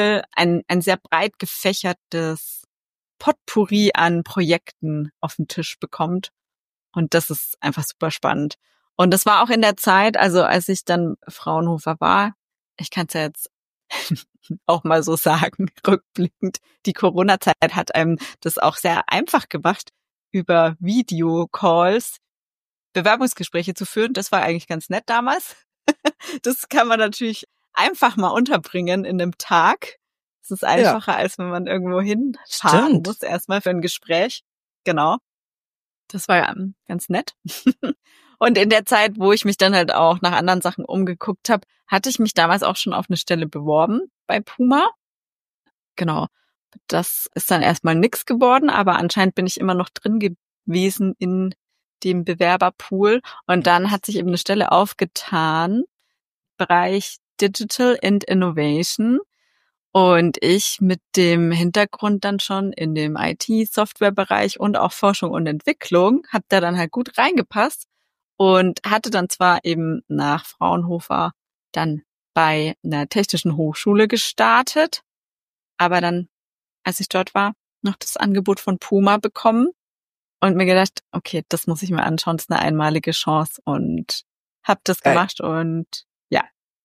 ein sehr breit gefächertes Potpourri an Projekten auf den Tisch bekommt. Und das ist einfach super spannend. Und das war auch in der Zeit, also als ich dann Fraunhofer war, ich kann es ja jetzt auch mal so sagen, rückblickend, die Corona-Zeit hat einem das auch sehr einfach gemacht, über Videocalls Bewerbungsgespräche zu führen. Das war eigentlich ganz nett damals. Das kann man natürlich einfach mal unterbringen in einem Tag. Es ist einfacher, als wenn man irgendwo hinfahren muss, erstmal für ein Gespräch. Genau. Das war ja ganz nett. Und in der Zeit, wo ich mich dann halt auch nach anderen Sachen umgeguckt habe, hatte ich mich damals auch schon auf eine Stelle beworben bei Puma. Genau. Das ist dann erstmal nix geworden, aber anscheinend bin ich immer noch drin gewesen in dem Bewerberpool. Und dann hat sich eben eine Stelle aufgetan, Bereich Digital and Innovation. Und ich mit dem Hintergrund dann schon in dem IT-Software-Bereich und auch Forschung und Entwicklung, habe da dann halt gut reingepasst und hatte dann zwar eben nach Fraunhofer dann bei einer technischen Hochschule gestartet, aber dann, als ich dort war, noch das Angebot von Puma bekommen und mir gedacht, okay, das muss ich mir anschauen, das ist eine einmalige Chance und habe das gemacht und ja.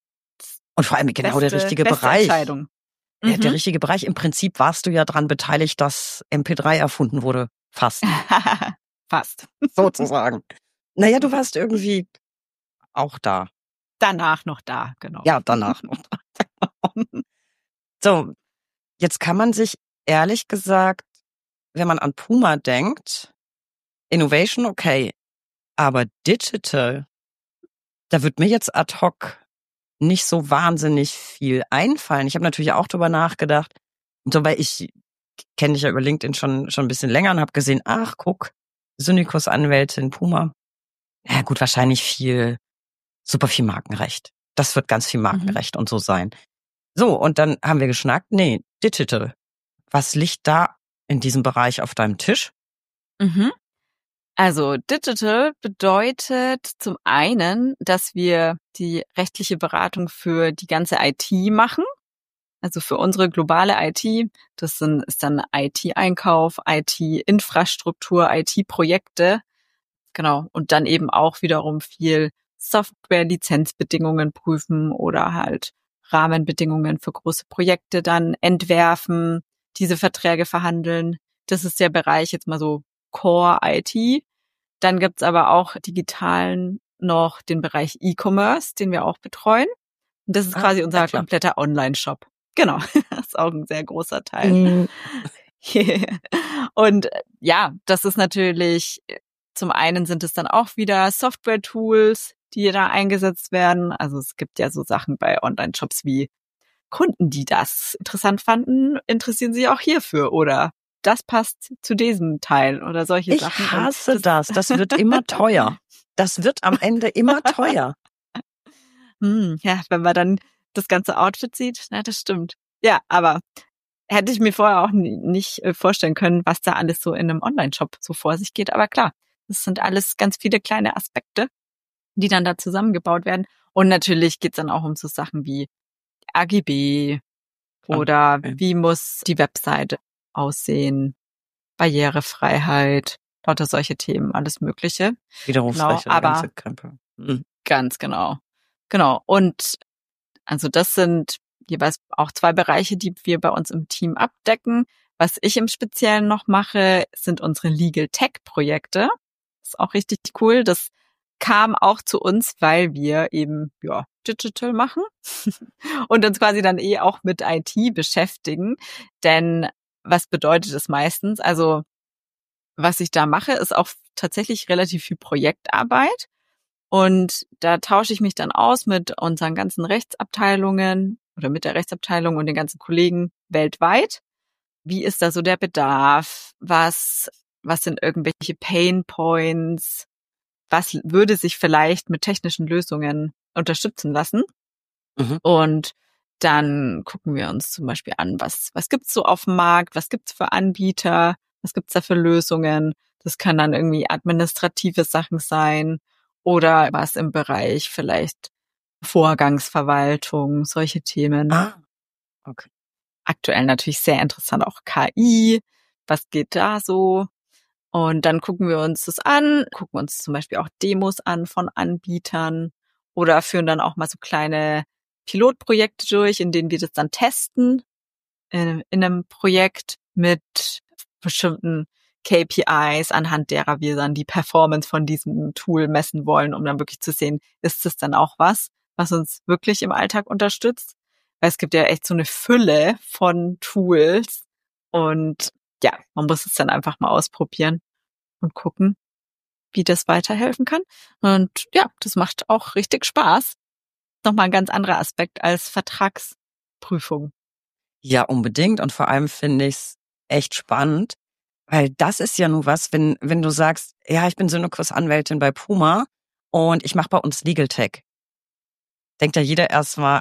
Und vor allem genau der richtige Bereich. Entscheidung. Ja, der richtige Bereich. Im Prinzip warst du ja dran beteiligt, dass MP3 erfunden wurde. Fast. Fast. Sozusagen. Naja, du warst irgendwie auch da. Danach noch da, genau. Ja, danach noch da. So, jetzt kann man sich ehrlich gesagt, wenn man an Puma denkt, Innovation, okay, aber Digital, da wird mir jetzt ad hoc nicht so wahnsinnig viel einfallen. Ich habe natürlich auch drüber nachgedacht, so, weil ich kenne dich ja über LinkedIn schon ein bisschen länger und habe gesehen, ach, guck, Syndikus Anwältin, Puma. Ja gut, wahrscheinlich super viel Markenrecht. Das wird ganz viel Markenrecht und so sein. So, und dann haben wir geschnackt, nee, Digital. Was liegt da in diesem Bereich auf deinem Tisch? Also Digital bedeutet zum einen, dass wir die rechtliche Beratung für die ganze IT machen. Also für unsere globale IT, ist dann IT-Einkauf, IT-Infrastruktur, IT-Projekte, genau. Und dann eben auch wiederum viel Software-Lizenzbedingungen prüfen oder halt Rahmenbedingungen für große Projekte dann entwerfen, diese Verträge verhandeln. Das ist der Bereich jetzt mal so Core IT. Dann gibt's aber auch digitalen noch den Bereich E-Commerce, den wir auch betreuen. Und das ist quasi unser kompletter Online-Shop. Genau, das ist auch ein sehr großer Teil. Und ja, das ist natürlich, zum einen sind es dann auch wieder Software-Tools, die da eingesetzt werden. Also es gibt ja so Sachen bei Online-Shops wie Kunden, die das interessant fanden, interessieren sich auch hierfür oder das passt zu diesem Teil oder solche Sachen. Ich hasse das. Das wird immer teuer. Das wird am Ende immer teuer. Ja, wenn man dann das ganze Outfit sieht, na, das stimmt. Ja, aber hätte ich mir vorher auch nicht vorstellen können, was da alles so in einem Online-Shop so vor sich geht. Aber klar, das sind alles ganz viele kleine Aspekte, die dann da zusammengebaut werden. Und natürlich geht's dann auch um so Sachen wie AGB oder wie muss die Webseite aussehen, Barrierefreiheit, lauter solche Themen, alles Mögliche. Widerrufsrecht, genau, aber ganze Krempel. Ganz genau. Genau. Und also das sind jeweils auch 2 Bereiche, die wir bei uns im Team abdecken. Was ich im Speziellen noch mache, sind unsere Legal Tech Projekte. Das ist auch richtig cool. Das kam auch zu uns, weil wir eben Digital machen und uns quasi dann auch mit IT beschäftigen. Denn was bedeutet es meistens? Also was ich da mache, ist auch tatsächlich relativ viel Projektarbeit. Und da tausche ich mich dann aus mit unseren ganzen Rechtsabteilungen oder mit der Rechtsabteilung und den ganzen Kollegen weltweit. Wie ist da so der Bedarf? Was sind irgendwelche Pain Points? Was würde sich vielleicht mit technischen Lösungen unterstützen lassen? Und dann gucken wir uns zum Beispiel an, was gibt's so auf dem Markt? Was gibt's für Anbieter? Was gibt's da für Lösungen? Das kann dann irgendwie administrative Sachen sein oder was im Bereich vielleicht Vorgangsverwaltung, solche Themen. Okay. Aktuell natürlich sehr interessant auch KI. Was geht da so? Und dann gucken wir uns das an, gucken uns zum Beispiel auch Demos an von Anbietern oder führen dann auch mal so kleine Pilotprojekte durch, in denen wir das dann testen in einem Projekt mit bestimmten KPIs, anhand derer wir dann die Performance von diesem Tool messen wollen, um dann wirklich zu sehen, ist das dann auch was uns wirklich im Alltag unterstützt? Weil es gibt ja echt so eine Fülle von Tools und ja, man muss es dann einfach mal ausprobieren und gucken, wie das weiterhelfen kann. Und ja, das macht auch richtig Spaß. Nochmal ein ganz anderer Aspekt als Vertragsprüfung. Ja, unbedingt. Und vor allem finde ich es echt spannend, weil das ist ja nun was, wenn du sagst, ja, ich bin Syndikus-Anwältin bei Puma und ich mache bei uns Legal Tech. Denkt ja jeder erstmal,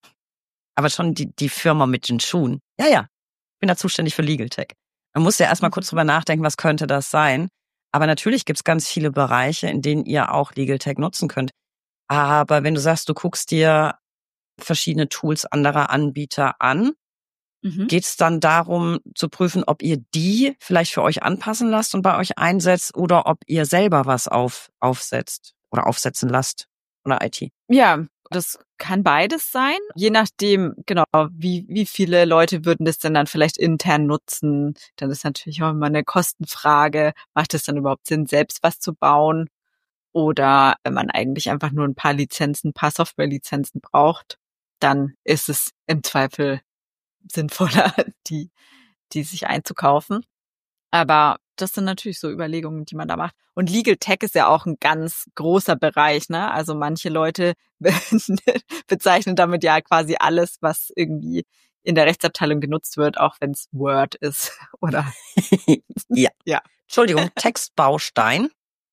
aber schon die Firma mit den Schuhen. Ja, ich bin da zuständig für Legal Tech. Man muss ja erstmal kurz drüber nachdenken, was könnte das sein. Aber natürlich gibt's ganz viele Bereiche, in denen ihr auch Legal Tech nutzen könnt. Aber wenn du sagst, du guckst dir verschiedene Tools anderer Anbieter an, geht's dann darum zu prüfen, ob ihr die vielleicht für euch anpassen lasst und bei euch einsetzt oder ob ihr selber was aufsetzt oder aufsetzen lasst von der IT? Ja, das kann beides sein. Je nachdem, genau, wie viele Leute würden das denn dann vielleicht intern nutzen. Dann ist natürlich auch immer eine Kostenfrage. Macht es dann überhaupt Sinn, selbst was zu bauen? Oder wenn man eigentlich einfach nur ein paar Softwarelizenzen braucht, dann ist es im Zweifel sinnvoller, die sich einzukaufen. Aber das sind natürlich so Überlegungen, die man da macht. Und Legal Tech ist ja auch ein ganz großer Bereich, ne? Also manche Leute bezeichnen damit ja quasi alles, was irgendwie in der Rechtsabteilung genutzt wird, auch wenn es Word ist oder ja. Entschuldigung, Textbaustein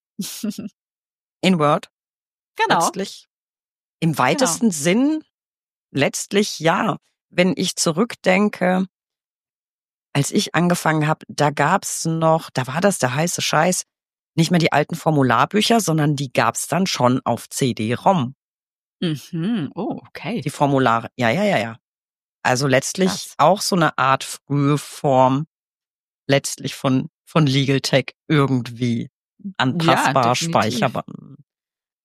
in Word. Genau. Letztlich. Im weitesten Sinn, letztlich ja. Wenn ich zurückdenke, als ich angefangen habe, da gab's noch, da war das der heiße Scheiß, nicht mehr die alten Formularbücher, sondern die gab's dann schon auf CD-ROM. Oh, okay. Die Formulare, ja. Also letztlich auch so eine Art frühe Form, letztlich von Legal Tech irgendwie anpassbar, speicherbar.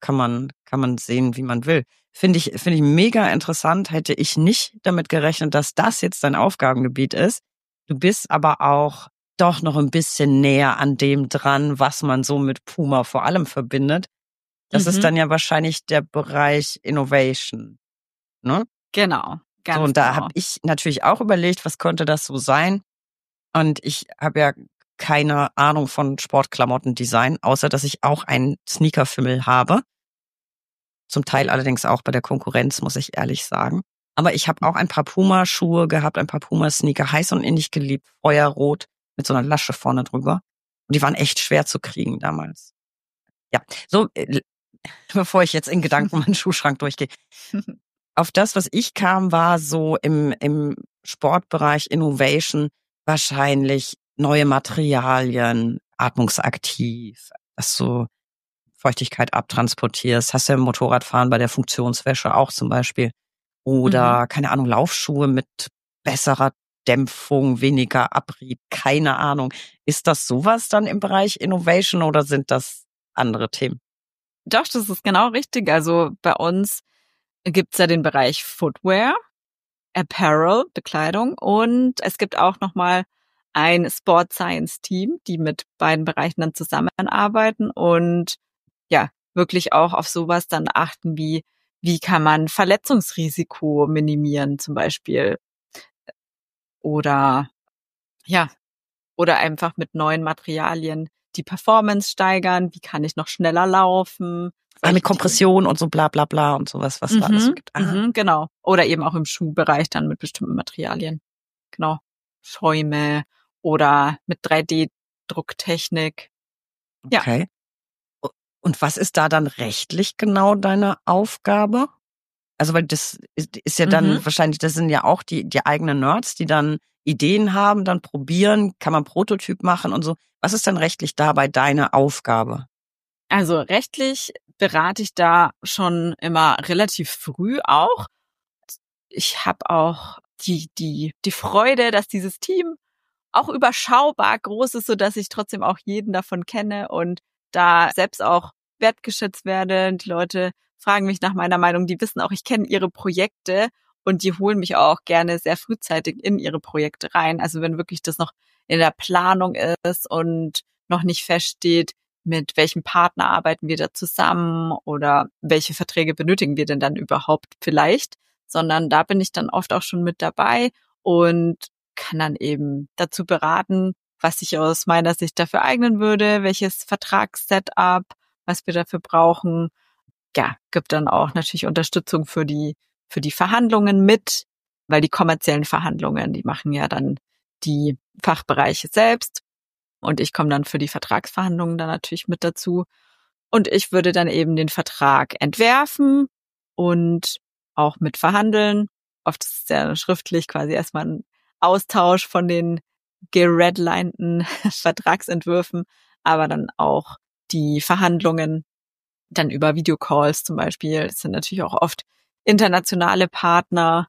kann man sehen, wie man will. Finde ich mega interessant. Hätte ich nicht damit gerechnet, dass das jetzt dein Aufgabengebiet ist. Du bist aber auch doch noch ein bisschen näher an dem dran, was man so mit Puma vor allem verbindet. Das ist dann ja wahrscheinlich der Bereich Innovation, ne? Genau, So, ganz und da genau. habe ich natürlich auch überlegt, was könnte das so sein? Und ich habe ja keine Ahnung von Sportklamottendesign, außer dass ich auch einen Sneakerfimmel habe. Zum Teil allerdings auch bei der Konkurrenz, muss ich ehrlich sagen. Aber ich habe auch ein paar Puma-Schuhe gehabt, ein paar Puma-Sneaker, heiß und innig geliebt, feuerrot, mit so einer Lasche vorne drüber. Und die waren echt schwer zu kriegen damals. Ja, so, bevor ich jetzt in Gedanken meinen Schuhschrank durchgehe. Auf das, was ich kam, war so im Sportbereich Innovation wahrscheinlich neue Materialien, atmungsaktiv, dass du Feuchtigkeit abtransportierst. Hast du ja im Motorradfahren bei der Funktionswäsche auch zum Beispiel. Oder, keine Ahnung, Laufschuhe mit besserer Dämpfung, weniger Abrieb, keine Ahnung. Ist das sowas dann im Bereich Innovation oder sind das andere Themen? Doch, das ist genau richtig. Also bei uns gibt's ja den Bereich Footwear, Apparel, Bekleidung und es gibt auch nochmal ein Sport Science Team, die mit beiden Bereichen dann zusammenarbeiten und ja, wirklich auch auf sowas dann achten, wie kann man Verletzungsrisiko minimieren zum Beispiel oder ja, oder einfach mit neuen Materialien die Performance steigern, wie kann ich noch schneller laufen, Mit solche Themen. Kompression und so bla bla bla und sowas, was da alles so gibt. Genau. Oder eben auch im Schuhbereich dann mit bestimmten Materialien. Genau. Schäume oder mit 3D-Drucktechnik. Ja. Okay. Und was ist da dann rechtlich genau deine Aufgabe? Also, weil das ist ja dann wahrscheinlich, das sind ja auch die eigenen Nerds, die dann Ideen haben, dann probieren, kann man Prototyp machen und so. Was ist dann rechtlich dabei deine Aufgabe? Also rechtlich berate ich da schon immer relativ früh auch. Ich habe auch die Freude, dass dieses Team auch überschaubar groß ist, so dass ich trotzdem auch jeden davon kenne und da selbst auch wertgeschätzt werde. Die Leute fragen mich nach meiner Meinung, die wissen auch, ich kenne ihre Projekte und die holen mich auch gerne sehr frühzeitig in ihre Projekte rein. Also wenn wirklich das noch in der Planung ist und noch nicht feststeht, mit welchem Partner arbeiten wir da zusammen oder welche Verträge benötigen wir denn dann überhaupt vielleicht, sondern da bin ich dann oft auch schon mit dabei und kann dann eben dazu beraten, was sich aus meiner Sicht dafür eignen würde, welches Vertragssetup, was wir dafür brauchen. Ja, gibt dann auch natürlich Unterstützung für die Verhandlungen mit, weil die kommerziellen Verhandlungen, die machen ja dann die Fachbereiche selbst und ich komme dann für die Vertragsverhandlungen dann natürlich mit dazu und ich würde dann eben den Vertrag entwerfen und auch mit verhandeln. Oft ist es ja schriftlich quasi erstmal ein Austausch von den geredlinten Vertragsentwürfen, aber dann auch die Verhandlungen dann über Videocalls zum Beispiel. Das sind natürlich auch oft internationale Partner,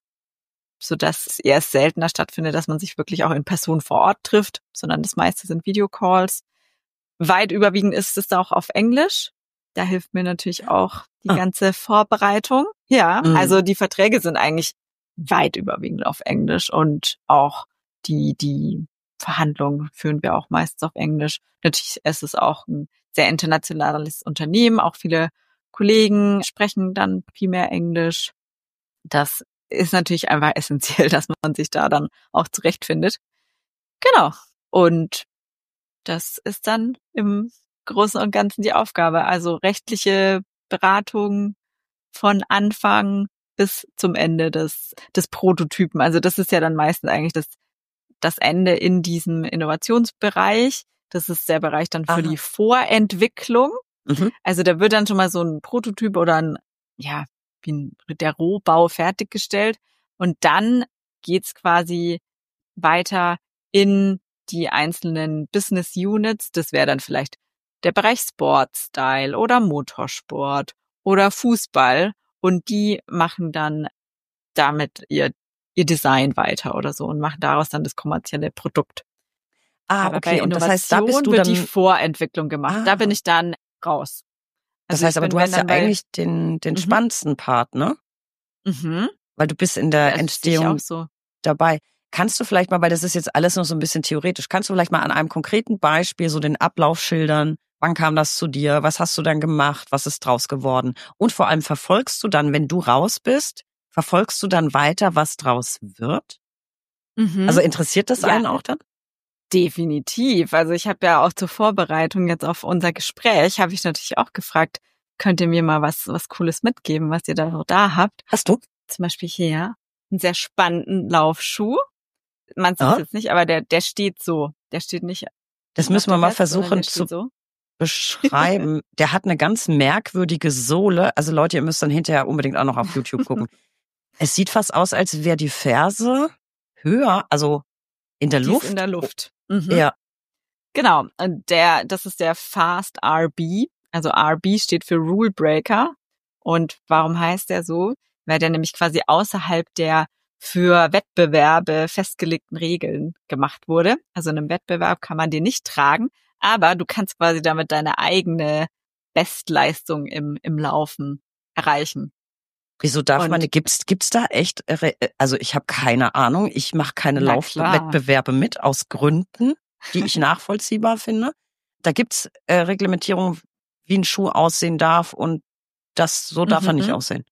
sodass es eher seltener stattfindet, dass man sich wirklich auch in Person vor Ort trifft, sondern das meiste sind Videocalls. Weit überwiegend ist es auch auf Englisch. Da hilft mir natürlich auch die ganze Vorbereitung. Ja, also die Verträge sind eigentlich weit überwiegend auf Englisch und auch die Verhandlungen führen wir auch meistens auf Englisch. Natürlich ist es auch ein sehr internationales Unternehmen. Auch viele Kollegen sprechen dann primär Englisch. Das ist natürlich einfach essentiell, dass man sich da dann auch zurechtfindet. Genau. Und das ist dann im Großen und Ganzen die Aufgabe. Also rechtliche Beratung von Anfang bis zum Ende des Prototypen. Also das ist ja dann meistens eigentlich das Ende in diesem Innovationsbereich. Das ist der Bereich dann für die Vorentwicklung. Also da wird dann schon mal so ein Prototyp oder der Rohbau fertiggestellt. Und dann geht's quasi weiter in die einzelnen Business Units. Das wäre dann vielleicht der Bereich Sportstyle oder Motorsport oder Fußball. Und die machen dann damit ihr Design weiter oder so und machen daraus dann das kommerzielle Produkt. Aber Okay. bei Und das heißt, da bist Innovation du wird dann die Vorentwicklung gemacht. Da bin ich dann raus. Das Also heißt aber, du hast ja eigentlich den spannendsten Part, ne? Weil du bist in der Entstehung so dabei. Kannst du vielleicht mal, weil das ist jetzt alles noch so ein bisschen theoretisch, kannst du vielleicht mal an einem konkreten Beispiel so den Ablauf schildern? Wann kam das zu dir? Was hast du dann gemacht? Was ist draus geworden? Und vor allem verfolgst du dann, wenn du raus bist, verfolgst du dann weiter, was draus wird? Also interessiert das einen auch dann? Definitiv. Also ich habe ja auch zur Vorbereitung jetzt auf unser Gespräch, habe ich natürlich auch gefragt, könnt ihr mir mal was Cooles mitgeben, was ihr da habt? Hast du? Zum Beispiel hier einen sehr spannenden Laufschuh. Man sieht es jetzt nicht, aber der steht so. Der steht nicht. Das müssen wir mal versuchen zu beschreiben. Der hat eine ganz merkwürdige Sohle. Also Leute, ihr müsst dann hinterher unbedingt auch noch auf YouTube gucken. Es sieht fast aus, als wäre die Ferse höher, also in der Luft. Ist in der Luft. Ja. Genau. Und das ist der Fast RB. Also RB steht für Rule Breaker. Und warum heißt der so? Weil der nämlich quasi außerhalb der für Wettbewerbe festgelegten Regeln gemacht wurde. Also in einem Wettbewerb kann man den nicht tragen, aber du kannst quasi damit deine eigene Bestleistung im Laufen erreichen. Wieso darf man, gibt's da echt, also ich habe keine Ahnung, ich mache keine Laufwettbewerbe mit, aus Gründen, die ich nachvollziehbar finde. Da gibt's Reglementierungen, wie ein Schuh aussehen darf und so darf er nicht aussehen.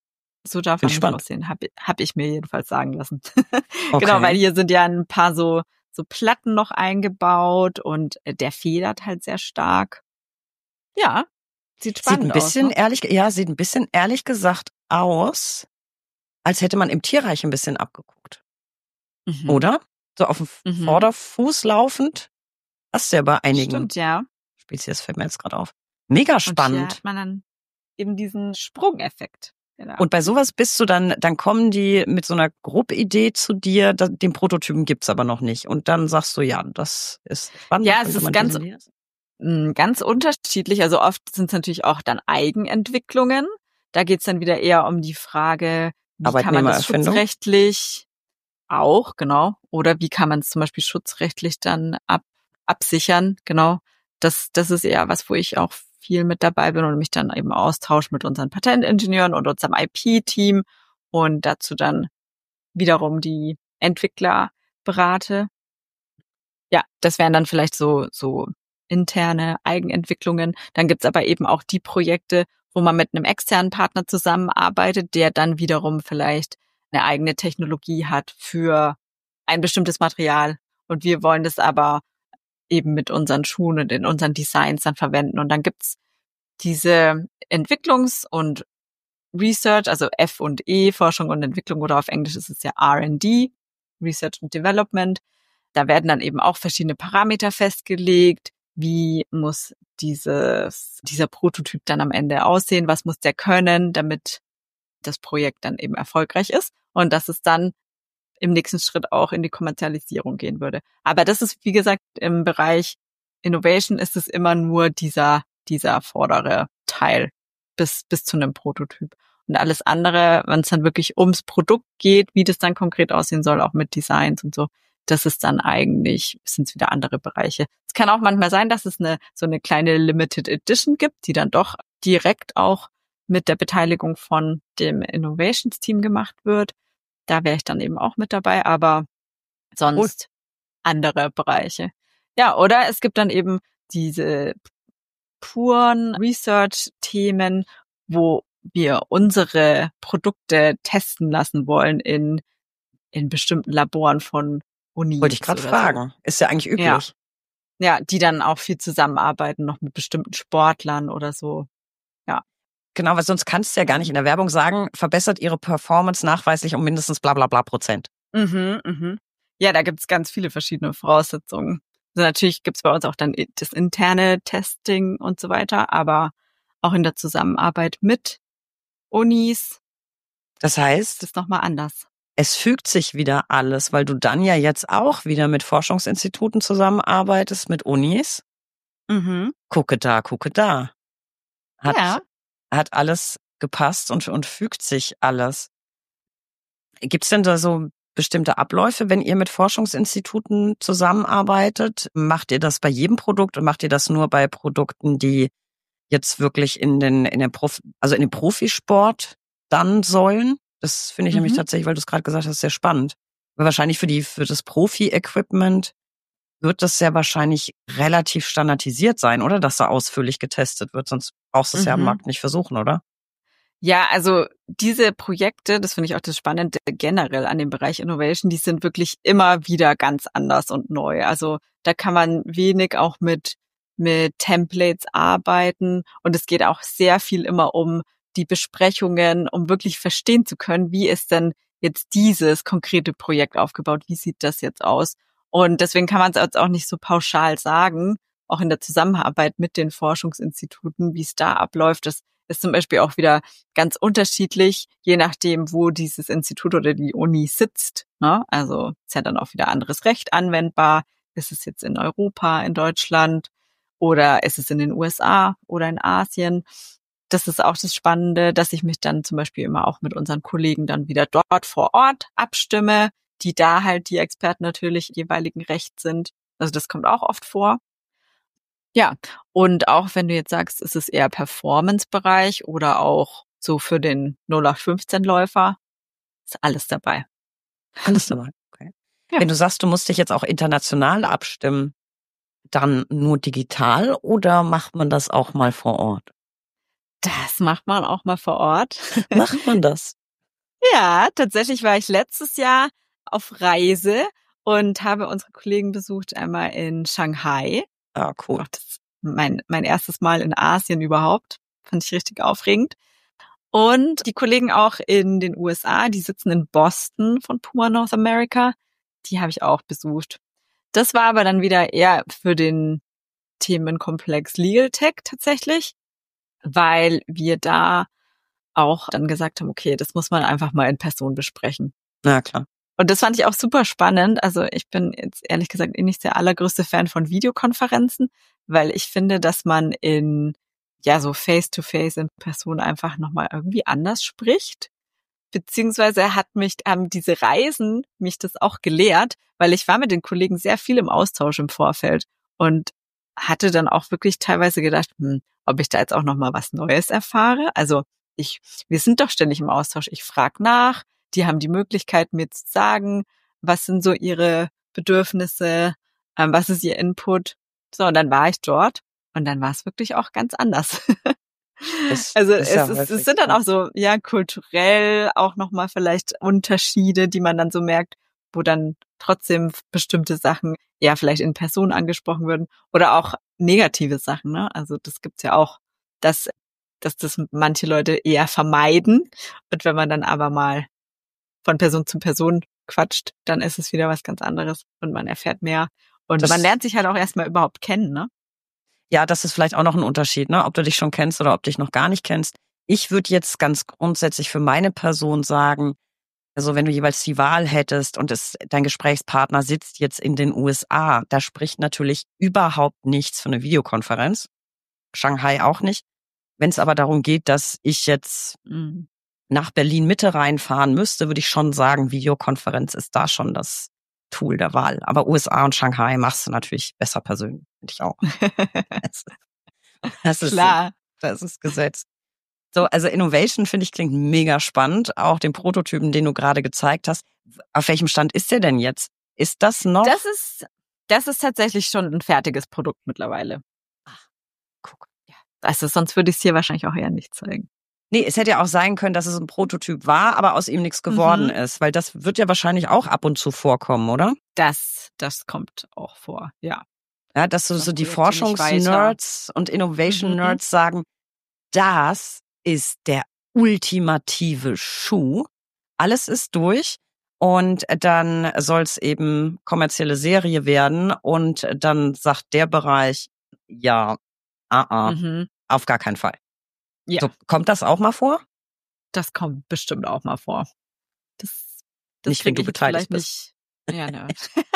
So darf er nicht aussehen, hab ich mir jedenfalls sagen lassen. Genau, weil hier sind ja ein paar so Platten noch eingebaut und der federt halt sehr stark. Ja, sieht spannend aus. Sieht ein bisschen ehrlich gesagt aus, als hätte man im Tierreich ein bisschen abgeguckt. Oder? So auf dem Vorderfuß laufend. Das ist ja bei einigen Stimmt, ja. Spezies, fällt mir jetzt gerade auf. Mega spannend. Und hier hat man dann eben diesen Sprungeffekt. Genau. Und bei sowas bist du dann kommen die mit so einer Gruppidee zu dir, den Prototypen gibt's aber noch nicht. Und dann sagst du, ja, das ist spannend. Ja, es ist ganz unterschiedlich. Also oft sind es natürlich auch dann Eigenentwicklungen. Da geht's dann wieder eher um die Frage, wie kann man das schutzrechtlich auch, genau, oder wie kann man es zum Beispiel schutzrechtlich dann absichern, genau. Das ist eher was, wo ich auch viel mit dabei bin und mich dann eben austausche mit unseren Patentingenieuren und unserem IP-Team und dazu dann wiederum die Entwickler berate. Ja, das wären dann vielleicht so interne Eigenentwicklungen. Dann gibt's aber eben auch die Projekte, wo man mit einem externen Partner zusammenarbeitet, der dann wiederum vielleicht eine eigene Technologie hat für ein bestimmtes Material. Und wir wollen das aber eben mit unseren Schuhen und in unseren Designs dann verwenden. Und dann gibt's diese Entwicklungs- und Research, also F&E, Forschung und Entwicklung, oder auf Englisch ist es ja R&D, Research and Development. Da werden dann eben auch verschiedene Parameter festgelegt. Wie muss dieser Prototyp dann am Ende aussehen? Was muss der können, damit das Projekt dann eben erfolgreich ist? Und dass es dann im nächsten Schritt auch in die Kommerzialisierung gehen würde. Aber das ist, wie gesagt, im Bereich Innovation ist es immer nur dieser vordere Teil bis zu einem Prototyp. Und alles andere, wenn es dann wirklich ums Produkt geht, wie das dann konkret aussehen soll, auch mit Designs und so, das ist dann eigentlich, sind es wieder andere Bereiche. Es kann auch manchmal sein, dass es so eine kleine Limited Edition gibt, die dann doch direkt auch mit der Beteiligung von dem Innovations-Team gemacht wird. Da wäre ich dann eben auch mit dabei, aber sonst andere Bereiche. Ja, oder es gibt dann eben diese puren Research-Themen, wo wir unsere Produkte testen lassen wollen in bestimmten Laboren von Unis. Wollte ich gerade fragen. So. Ist ja eigentlich üblich. Ja, die dann auch viel zusammenarbeiten, noch mit bestimmten Sportlern oder so. Ja. Genau, weil sonst kannst du ja gar nicht in der Werbung sagen, verbessert ihre Performance nachweislich um mindestens bla bla bla %. Ja, da gibt's ganz viele verschiedene Voraussetzungen. Also natürlich gibt's bei uns auch dann das interne Testing und so weiter, aber auch in der Zusammenarbeit mit Unis. Das heißt, das ist nochmal anders. Es fügt sich wieder alles, weil du dann ja jetzt auch wieder mit Forschungsinstituten zusammenarbeitest, mit Unis. Gucke da. Hat alles gepasst und fügt sich alles. Gibt's denn da so bestimmte Abläufe, wenn ihr mit Forschungsinstituten zusammenarbeitet? Macht ihr das bei jedem Produkt und macht ihr das nur bei Produkten, die jetzt wirklich in den Profisport dann sollen. Das finde ich nämlich tatsächlich, weil du es gerade gesagt hast, sehr spannend. Weil wahrscheinlich für das Profi-Equipment wird das ja wahrscheinlich relativ standardisiert sein, oder? Dass da ausführlich getestet wird, sonst brauchst du es ja am Markt nicht versuchen, oder? Ja, also diese Projekte, das finde ich auch das Spannende generell an dem Bereich Innovation, die sind wirklich immer wieder ganz anders und neu. Also da kann man wenig auch mit Templates arbeiten und es geht auch sehr viel immer um die Besprechungen, um wirklich verstehen zu können, wie ist denn jetzt dieses konkrete Projekt aufgebaut, wie sieht das jetzt aus? Und deswegen kann man es jetzt auch nicht so pauschal sagen, auch in der Zusammenarbeit mit den Forschungsinstituten, wie es da abläuft. Das ist zum Beispiel auch wieder ganz unterschiedlich, je nachdem, wo dieses Institut oder die Uni sitzt. Ne? Also ist ja dann auch wieder anderes Recht anwendbar. Ist es jetzt in Europa, in Deutschland oder ist es in den USA oder in Asien? Das ist auch das Spannende, dass ich mich dann zum Beispiel immer auch mit unseren Kollegen dann wieder dort vor Ort abstimme, die da halt die Experten natürlich jeweiligen Recht sind. Also das kommt auch oft vor. Ja, und auch wenn du jetzt sagst, ist es eher Performance-Bereich oder auch so für den 0815-Läufer, ist alles dabei. Alles dabei, okay. Ja. Wenn du sagst, du musst dich jetzt auch international abstimmen, dann nur digital oder macht man das auch mal vor Ort? Das macht man auch mal vor Ort. Macht man das? Ja, tatsächlich war ich letztes Jahr auf Reise und habe unsere Kollegen besucht, einmal in Shanghai. Ah, cool. Auch das mein erstes Mal in Asien überhaupt. Fand ich richtig aufregend. Und die Kollegen auch in den USA, die sitzen in Boston von Puma North America. Die habe ich auch besucht. Das war aber dann wieder eher für den Themenkomplex Legal Tech tatsächlich, weil wir da auch dann gesagt haben, okay, das muss man einfach mal in Person besprechen. Na klar. Und das fand ich auch super spannend. Also ich bin jetzt ehrlich gesagt nicht der allergrößte Fan von Videokonferenzen, weil ich finde, dass man so face-to-face in Person einfach nochmal irgendwie anders spricht. Beziehungsweise haben diese Reisen mich das auch gelehrt, weil ich war mit den Kollegen sehr viel im Austausch im Vorfeld und hatte dann auch wirklich teilweise gedacht, ob ich da jetzt auch nochmal was Neues erfahre. Also wir sind doch ständig im Austausch. Ich frage nach, die haben die Möglichkeit, mir zu sagen, was sind so ihre Bedürfnisse, was ist ihr Input. So, und dann war ich dort und dann war es wirklich auch ganz anders. Also es sind dann auch so, ja, kulturell auch nochmal vielleicht Unterschiede, die man dann so merkt, wo dann trotzdem bestimmte Sachen eher vielleicht in Person angesprochen würden oder auch negative Sachen, ne? Also das gibt's ja auch, dass das manche Leute eher vermeiden. Und wenn man dann aber mal von Person zu Person quatscht, dann ist es wieder was ganz anderes und man erfährt mehr. Und man lernt sich halt auch erstmal überhaupt kennen, ne? Ja, das ist vielleicht auch noch ein Unterschied, ne? Ob du dich schon kennst oder ob du dich noch gar nicht kennst. Ich würde jetzt ganz grundsätzlich für meine Person sagen, also wenn du jeweils die Wahl hättest und dein Gesprächspartner sitzt jetzt in den USA, da spricht natürlich überhaupt nichts für eine Videokonferenz. Shanghai auch nicht. Wenn es aber darum geht, dass ich jetzt nach Berlin Mitte reinfahren müsste, würde ich schon sagen, Videokonferenz ist da schon das Tool der Wahl. Aber USA und Shanghai machst du natürlich besser persönlich, finde ich auch. Das ist Klar. Das ist Gesetz. So, also Innovation finde ich klingt mega spannend. Auch den Prototypen, den du gerade gezeigt hast. Auf welchem Stand ist der denn jetzt? Ist das noch? Das ist tatsächlich schon ein fertiges Produkt mittlerweile. Ach, guck. Ja. Also sonst würde ich es hier wahrscheinlich auch eher nicht zeigen. Nee, es hätte ja auch sein können, dass es ein Prototyp war, aber aus ihm nichts geworden ist. Weil das wird ja wahrscheinlich auch ab und zu vorkommen, oder? Das kommt auch vor, ja. Ja, dass so die Forschungsnerds und Innovation-Nerds sagen, das ist der ultimative Schuh. Alles ist durch und dann soll es eben kommerzielle Serie werden und dann sagt der Bereich, ja, auf gar keinen Fall. Ja. So, kommt das auch mal vor? Das kommt bestimmt auch mal vor. Das nicht, wenn du beteiligt bist. Nicht. Ja, ne.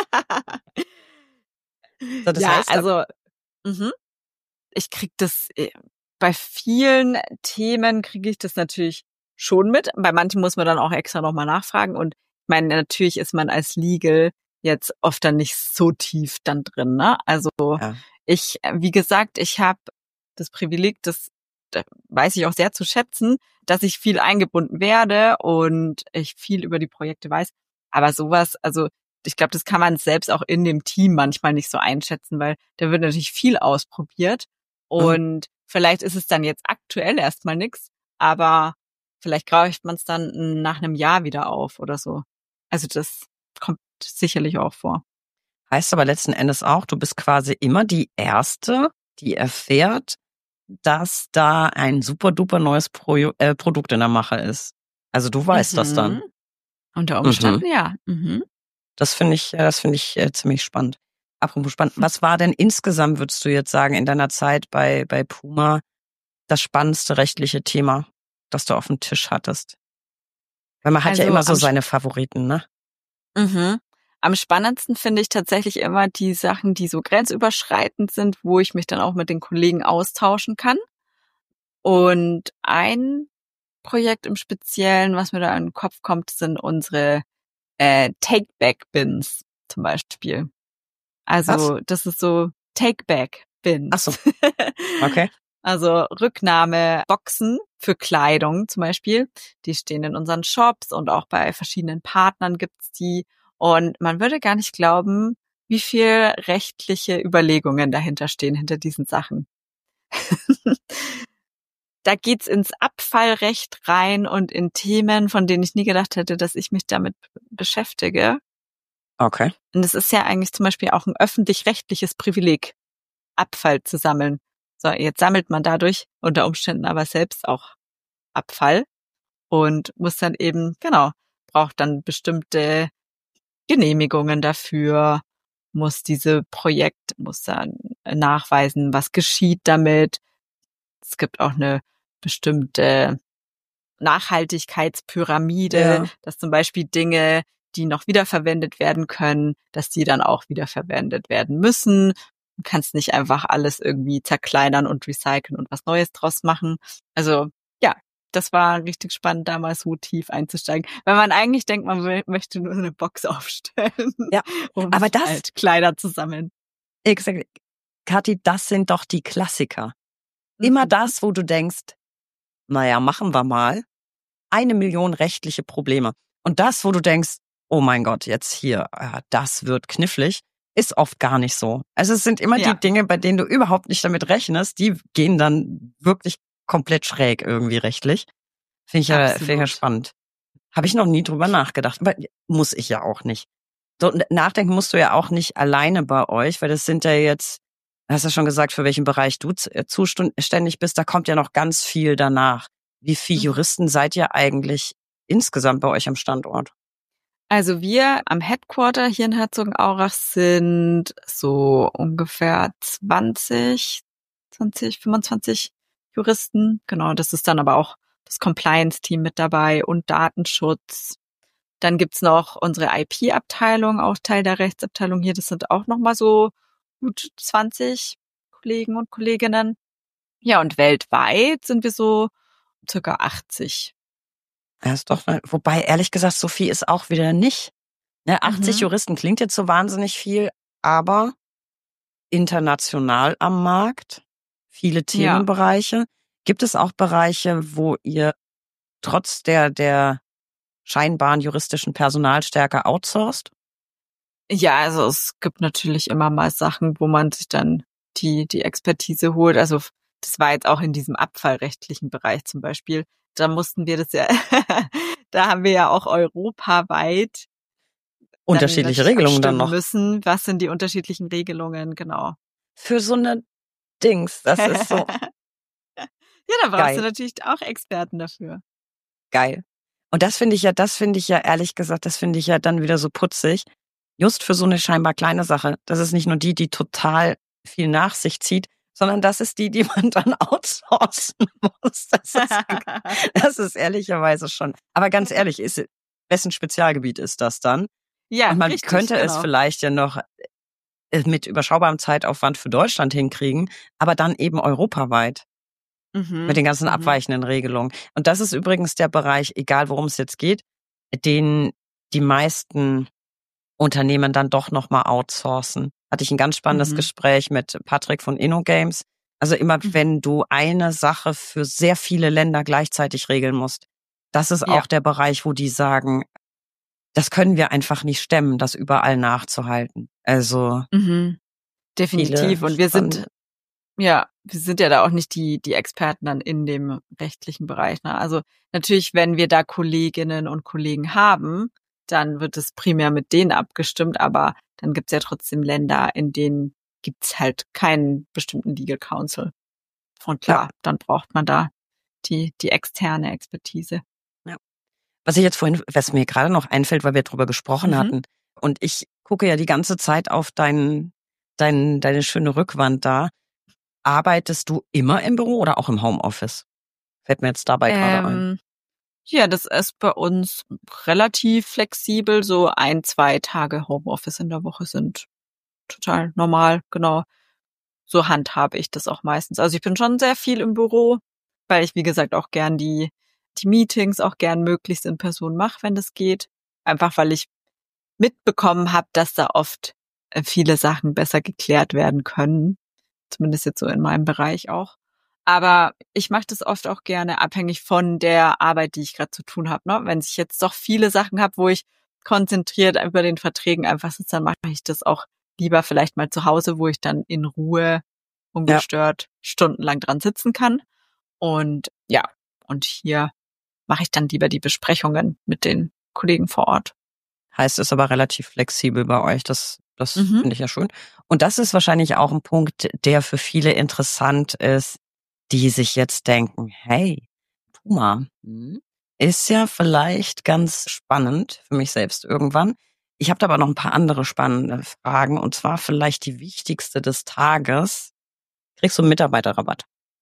So, das heißt, also ich krieg das bei vielen Themen kriege ich das natürlich schon mit. Bei manchen muss man dann auch extra nochmal nachfragen. Und ich meine, natürlich ist man als Legal jetzt oft dann nicht so tief dann drin, ne? Also wie gesagt, ich habe das Privileg, da weiß ich auch sehr zu schätzen, dass ich viel eingebunden werde und ich viel über die Projekte weiß. Aber sowas, also ich glaube, das kann man selbst auch in dem Team manchmal nicht so einschätzen, weil da wird natürlich viel ausprobiert Mhm. und vielleicht ist es dann jetzt aktuell erstmal nichts, aber vielleicht greift man es dann nach einem Jahr wieder auf oder so. Also das kommt sicherlich auch vor. Heißt aber letzten Endes auch, du bist quasi immer die Erste, die erfährt, dass da ein super duper neues Produkt in der Mache ist. Also du weißt das dann. Mhm. Unter Mhm. Umständen, ja. Mhm. Das finde ich ziemlich spannend. Apropos spannend, was war denn insgesamt, würdest du jetzt sagen, in deiner Zeit bei Puma das spannendste rechtliche Thema, das du auf dem Tisch hattest? Weil man hat ja Also immer so seine Favoriten, ne? mhm. Am spannendsten finde ich tatsächlich immer die Sachen, die so grenzüberschreitend sind, wo ich mich dann auch mit den Kollegen austauschen kann. Und ein Projekt im Speziellen, was mir da in den Kopf kommt, sind unsere Take-Back-Bins zum Beispiel. Was? Also das ist so Ach so, Take-Back-Bins. okay. Also Rücknahmeboxen für Kleidung zum Beispiel. Die stehen in unseren Shops und auch bei verschiedenen Partnern gibt's die. Und man würde gar nicht glauben, wie viel rechtliche Überlegungen dahinter stehen, hinter diesen Sachen. Da geht's ins Abfallrecht rein und in Themen, von denen ich nie gedacht hätte, dass ich mich damit beschäftige. Okay. Und es ist ja eigentlich zum Beispiel auch ein öffentlich-rechtliches Privileg, Abfall zu sammeln. So, jetzt sammelt man dadurch unter Umständen aber selbst auch Abfall und muss dann eben, genau, braucht dann bestimmte Genehmigungen dafür, muss dann nachweisen, was geschieht damit. Es gibt auch eine bestimmte Nachhaltigkeitspyramide, Ja. dass zum Beispiel Dinge, die noch wiederverwendet werden können, dass die dann auch wiederverwendet werden müssen. Du kannst nicht einfach alles irgendwie zerkleinern und recyceln und was Neues draus machen. Also ja, das war richtig spannend, da mal so tief einzusteigen. Weil man eigentlich denkt, man möchte nur eine Box aufstellen, Ja, um aber das, halt Kleider zu sammeln. exakt, Kathi, das sind doch die Klassiker. Immer Mhm. das, wo du denkst, naja, machen wir mal. 1 Million rechtliche Probleme. Und das, wo du denkst, oh mein Gott, jetzt hier, das wird knifflig, ist oft gar nicht so. Also es sind immer die Ja, Dinge, bei denen du überhaupt nicht damit rechnest, die gehen dann wirklich komplett schräg irgendwie rechtlich. Finde ich ja absolut. spannend. Habe ich noch nie drüber nachgedacht, aber muss ich ja auch nicht. So, nachdenken musst du ja auch nicht alleine bei euch, weil das sind ja jetzt, du hast ja schon gesagt, für welchen Bereich du zuständig bist, da kommt ja noch ganz viel danach. Wie viele Mhm. Juristen seid ihr eigentlich insgesamt bei euch am Standort? Also wir am Headquarter hier in Herzogenaurach sind so ungefähr 25 Juristen. Genau, das ist dann aber auch das Compliance-Team mit dabei und Datenschutz. Dann gibt's noch unsere IP-Abteilung, auch Teil der Rechtsabteilung hier. Das sind auch nochmal so gut 20 Kollegen und Kolleginnen. Ja, und weltweit sind wir so circa 80. Ja, ist doch, wobei ehrlich gesagt, so viel ist auch wieder nicht. Ne, 80 Mhm. Juristen klingt jetzt so wahnsinnig viel, aber international am Markt, viele Ja. Themenbereiche. Gibt es auch Bereiche, wo ihr trotz der scheinbaren juristischen Personalstärke outsourced? Ja, also es gibt natürlich immer mal Sachen, wo man sich dann die Expertise holt. Also das war jetzt auch in diesem abfallrechtlichen Bereich zum Beispiel. Da mussten wir das ja, da haben wir ja auch europaweit dann Unterschiedliche natürlich Regelungen dann abstimmen noch. müssen. Was sind die unterschiedlichen Regelungen? Genau. Für so eine Dings, das ist so Ja, da brauchst du geil, natürlich auch Experten dafür. geil. Und das finde ich ja ehrlich gesagt, das finde ich ja dann wieder so putzig. Just für so eine scheinbar kleine Sache. Das ist nicht nur die total viel nach sich zieht, sondern das ist die man dann outsourcen muss. Das ist ehrlicherweise schon. Aber ganz ehrlich, wessen Spezialgebiet ist das dann? Ja, Und man richtig, könnte es genau. vielleicht ja noch mit überschaubarem Zeitaufwand für Deutschland hinkriegen, aber dann eben europaweit mit Mhm, den ganzen mhm. abweichenden Regelungen. Und das ist übrigens der Bereich, egal worum es jetzt geht, den die meisten Unternehmen dann doch nochmal outsourcen. Hatte ich ein ganz spannendes Mhm. Gespräch mit Patrick von InnoGames. Also immer, wenn du eine Sache für sehr viele Länder gleichzeitig regeln musst. Das ist Ja. auch der Bereich, wo die sagen, das können wir einfach nicht stemmen, das überall nachzuhalten. Also Definitiv. viele Und spannende. wir sind ja da auch nicht die Experten dann in dem rechtlichen Bereich. Ne? Also natürlich, wenn wir da Kolleginnen und Kollegen haben, dann wird es primär mit denen abgestimmt, aber dann gibt's ja trotzdem Länder, in denen gibt's halt keinen bestimmten Legal Counsel. Und Ja, klar, dann braucht man da die externe Expertise. ja. Was ich jetzt vorhin, was mir gerade noch einfällt, weil wir drüber gesprochen Mhm. hatten, und ich gucke ja die ganze Zeit auf deine schöne Rückwand da. Arbeitest du immer im Büro oder auch im Homeoffice? Fällt mir jetzt dabei gerade ein. Ähm, ja, das ist bei uns relativ flexibel. So 1, 2 Tage Homeoffice in der Woche sind total normal, genau. So handhabe ich das auch meistens. Also ich bin schon sehr viel im Büro, weil ich, wie gesagt, auch gern die Meetings auch gern möglichst in Person mache, wenn das geht. Einfach weil ich mitbekommen habe, dass da oft viele Sachen besser geklärt werden können. Zumindest jetzt so in meinem Bereich auch. Aber ich mache das oft auch gerne abhängig von der Arbeit, die ich gerade zu tun habe. Ne? Wenn ich jetzt doch viele Sachen habe, wo ich konzentriert über den Verträgen einfach sitze, dann mache ich das auch lieber vielleicht mal zu Hause, wo ich dann in Ruhe, Ja, ungestört stundenlang dran sitzen kann. Und ja, und hier mache ich dann lieber die Besprechungen mit den Kollegen vor Ort. heißt es aber relativ flexibel bei euch. Das Mhm. finde ich ja schön. Und das ist wahrscheinlich auch ein Punkt, der für viele interessant ist, die sich jetzt denken, hey, Puma, ist ja vielleicht ganz spannend für mich selbst irgendwann. Ich habe da aber noch ein paar andere spannende Fragen, und zwar vielleicht die wichtigste des Tages. Kriegst du einen Mitarbeiterrabatt?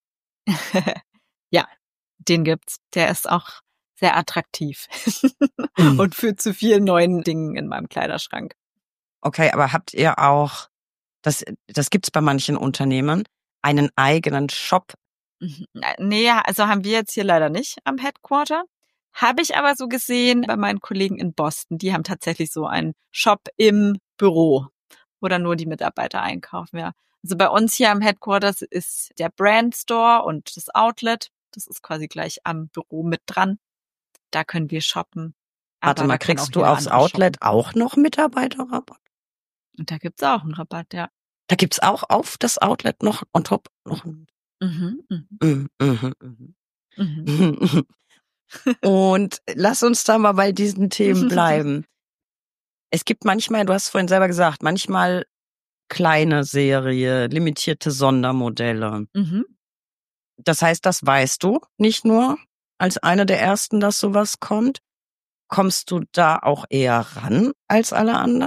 Ja, den gibt's. Der ist auch sehr attraktiv Mhm. und führt zu vielen neuen Dingen in meinem Kleiderschrank. Okay, aber habt ihr auch, das gibt's bei manchen Unternehmen, einen eigenen Shop? Nee, also haben wir jetzt hier leider nicht am Headquarter. Habe ich aber so gesehen bei meinen Kollegen in Boston. Die haben tatsächlich so einen Shop im Büro, wo dann nur die Mitarbeiter einkaufen, ja. Also bei uns hier am Headquarters ist der Brand Store und das Outlet. Das ist quasi gleich am Büro mit dran. Da können wir shoppen. Warte Aber mal, da kann auch kriegst du jeder aufs andere shoppen. Outlet auch noch Mitarbeiterrabatt? Und da gibt's auch einen Rabatt, ja. Da gibt's auch auf das Outlet noch on top noch. Mhm, mhm, Mhm, mhm, mhm. mhm. Und lass uns da mal bei diesen Themen bleiben. Es gibt manchmal, du hast vorhin selber gesagt, manchmal kleine Serie, limitierte Sondermodelle. Mhm. Das heißt, das weißt du nicht nur als eine der ersten, dass sowas kommt. Kommst du da auch eher ran als alle anderen?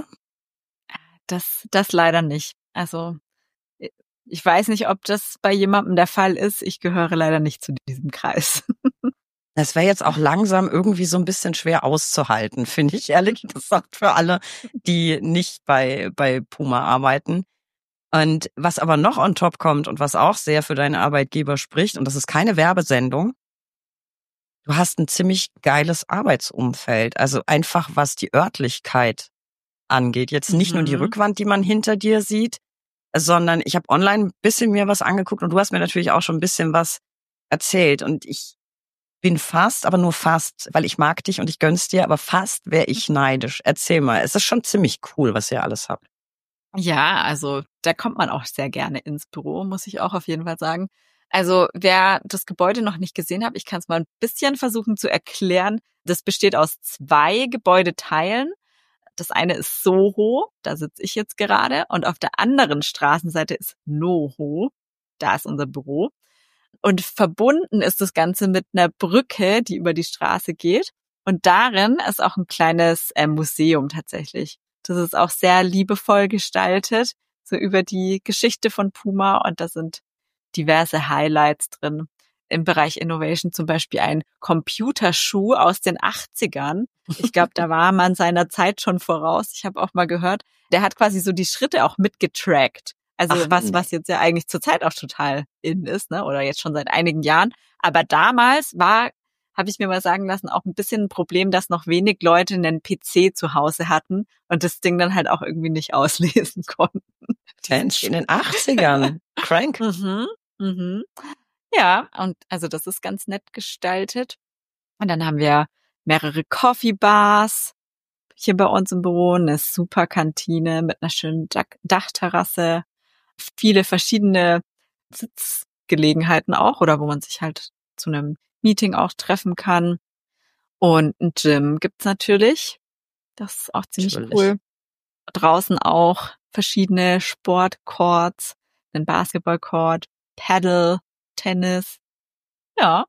Das leider nicht. Also i- ich weiß nicht, ob das bei jemandem der Fall ist. Ich gehöre leider nicht zu diesem Kreis. Das wäre jetzt auch langsam irgendwie so ein bisschen schwer auszuhalten, finde ich ehrlich gesagt, für alle, die nicht bei Puma arbeiten. Und was aber noch on top kommt und was auch sehr für deinen Arbeitgeber spricht, und das ist keine Werbesendung, du hast ein ziemlich geiles Arbeitsumfeld. Also einfach, was die Örtlichkeit angeht. Jetzt nicht nur die Mhm. Rückwand, die man hinter dir sieht, sondern ich habe online ein bisschen mir was angeguckt und du hast mir natürlich auch schon ein bisschen was erzählt. Und ich bin fast, aber nur fast, weil ich mag dich und ich gönn's dir, aber fast wäre ich neidisch. Erzähl mal, es ist schon ziemlich cool, was ihr alles habt. Ja, also da kommt man auch sehr gerne ins Büro, muss ich auch auf jeden Fall sagen. Also wer das Gebäude noch nicht gesehen hat, ich kann es mal ein bisschen versuchen zu erklären. Das besteht aus 2 Gebäudeteilen. Das eine ist Soho, da sitze ich jetzt gerade, und auf der anderen Straßenseite ist NoHo, da ist unser Büro. Und verbunden ist das Ganze mit einer Brücke, die über die Straße geht. Und darin ist auch ein kleines Museum tatsächlich. Das ist auch sehr liebevoll gestaltet, so über die Geschichte von Puma. Und da sind diverse Highlights drin. Im Bereich Innovation zum Beispiel ein Computerschuh aus den 80ern. Ich glaube, da war man seiner Zeit schon voraus. Ich habe auch mal gehört, der hat quasi so die Schritte auch mitgetrackt. Ach Also was nee. jetzt ja eigentlich zurzeit auch total in ist, ne? Oder jetzt schon seit einigen Jahren. Aber damals habe ich mir mal sagen lassen, auch ein bisschen ein Problem, dass noch wenig Leute einen PC zu Hause hatten und das Ding dann halt auch irgendwie nicht auslesen konnten. Diesen Mensch, in Schuh. den 80ern. Crank. Mhm. Mhm. Ja, und also das ist ganz nett gestaltet. Und dann haben wir mehrere Coffee Bars hier bei uns im Büro, eine super Kantine mit einer schönen Dachterrasse, viele verschiedene Sitzgelegenheiten auch oder wo man sich halt zu einem Meeting auch treffen kann. Und ein Gym gibt's natürlich. Das ist auch ziemlich Natürlich. cool. Draußen auch verschiedene Sportcourts, einen Basketballcourt, Paddle, Tennis. Ja,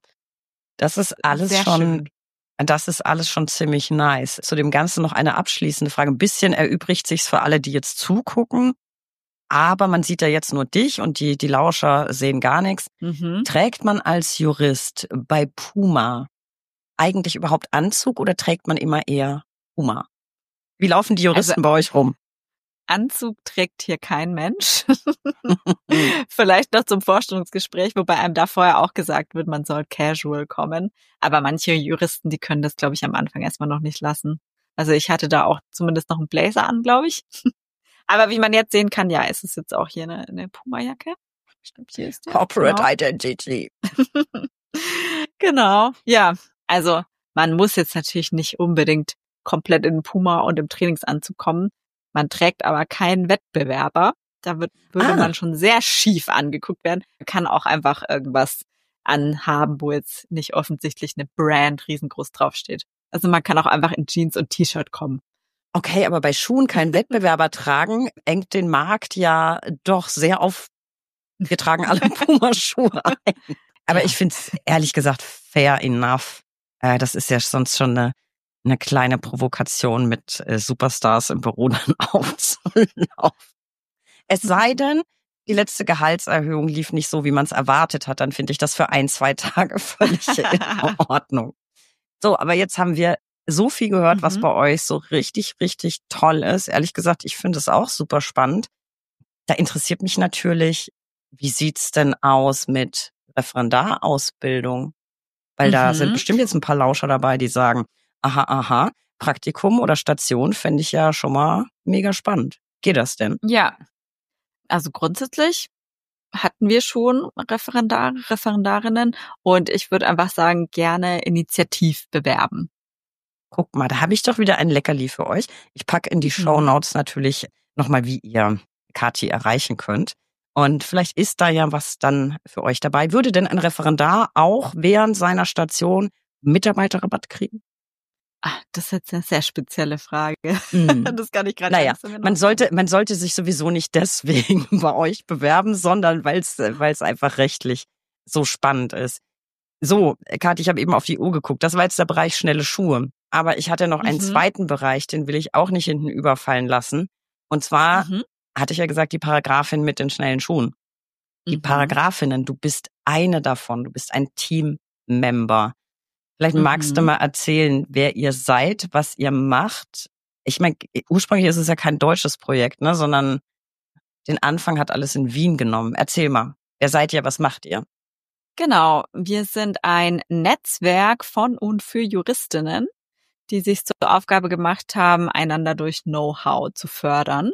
sehr schön. Das ist alles schon ziemlich nice. Zu dem Ganzen noch eine abschließende Frage. Ein bisschen erübrigt sich's für alle, die jetzt zugucken. Aber man sieht ja jetzt nur dich und die Lauscher sehen gar nichts. Mhm. Trägt man als Jurist bei Puma eigentlich überhaupt Anzug oder trägt man immer eher Puma? Wie laufen die Also Juristen bei euch rum? Anzug trägt hier kein Mensch. Vielleicht noch zum Vorstellungsgespräch, wobei einem da vorher auch gesagt wird, man soll casual kommen. Aber manche Juristen, die können das, glaube ich, am Anfang erstmal noch nicht lassen. Also ich hatte da auch zumindest noch einen Blazer an, glaube ich. Aber wie man jetzt sehen kann, ja, ist es jetzt auch hier eine Puma-Jacke. Stimmt, hier ist der. Corporate Genau. Identity. Genau. Ja, also man muss jetzt natürlich nicht unbedingt komplett in Puma und im Trainingsanzug kommen. Man trägt aber keinen Wettbewerber. Da würde man schon sehr schief angeguckt werden. Man kann auch einfach irgendwas anhaben, wo jetzt nicht offensichtlich eine Brand riesengroß draufsteht. Also man kann auch einfach in Jeans und T-Shirt kommen. Okay, aber bei Schuhen keinen Wettbewerber tragen, engt den Markt ja doch sehr auf, wir tragen alle Puma-Schuhe ein. Aber Ja. ich finde es ehrlich gesagt fair enough. Das ist ja sonst schon eine kleine Provokation mit Superstars im Büro dann aufzulaufen. Es sei denn, die letzte Gehaltserhöhung lief nicht so, wie man es erwartet hat. Dann finde ich das für 1, 2 Tage völlig in Ordnung. So, aber jetzt haben wir so viel gehört, was Mhm. bei euch so richtig, richtig toll ist. Ehrlich gesagt, ich finde es auch super spannend. Da interessiert mich natürlich, wie sieht's denn aus mit Referendarausbildung? Weil da sind Mhm. bestimmt jetzt ein paar Lauscher dabei, die sagen, aha, Praktikum oder Station fände ich ja schon mal mega spannend. Geht das denn? Ja, also grundsätzlich hatten wir schon Referendare, Referendarinnen und ich würde einfach sagen, gerne initiativ bewerben. Guck mal, da habe ich doch wieder ein Leckerli für euch. Ich packe in die Mhm. Shownotes natürlich nochmal, wie ihr Kathi erreichen könnt. Und vielleicht ist da ja was dann für euch dabei. Würde denn ein Referendar auch während seiner Station Mitarbeiterrabatt kriegen? Ah, das ist jetzt eine sehr spezielle Frage. Mhm. Das kann ich gerade gar Naja, nicht so genau sagen. man sollte sich sowieso nicht deswegen bei euch bewerben, sondern weil es einfach rechtlich so spannend ist. So, Kathi, ich habe eben auf die Uhr geguckt. Das war jetzt der Bereich schnelle Schuhe. Aber ich hatte noch einen Mhm. zweiten Bereich, den will ich auch nicht hinten überfallen lassen. Und zwar Mhm. hatte ich ja gesagt, die Paragrafin mit den schnellen Schuhen. Die Mhm. Paragrafinnen, du bist eine davon. Du bist ein Teammember. Vielleicht magst du Mhm. mal erzählen, wer ihr seid, was ihr macht. Ich meine, ursprünglich ist es ja kein deutsches Projekt, ne, sondern den Anfang hat alles in Wien genommen. Erzähl mal. Wer seid ihr? Was macht ihr? Genau, wir sind ein Netzwerk von und für Juristinnen, die sich zur Aufgabe gemacht haben, einander durch Know-how zu fördern.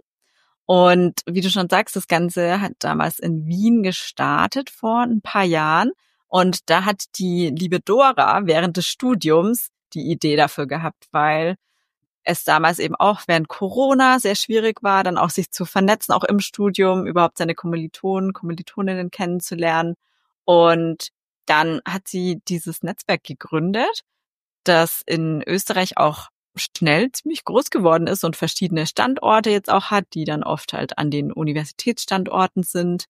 Und wie du schon sagst, das Ganze hat damals in Wien gestartet vor ein paar Jahren. Und da hat die liebe Dora während des Studiums die Idee dafür gehabt, weil es damals eben auch während Corona sehr schwierig war, dann auch sich zu vernetzen, auch im Studium, überhaupt seine Kommilitoninnen kennenzulernen. Und dann hat sie dieses Netzwerk gegründet, das in Österreich auch schnell ziemlich groß geworden ist und verschiedene Standorte jetzt auch hat, die dann oft halt an den Universitätsstandorten sind.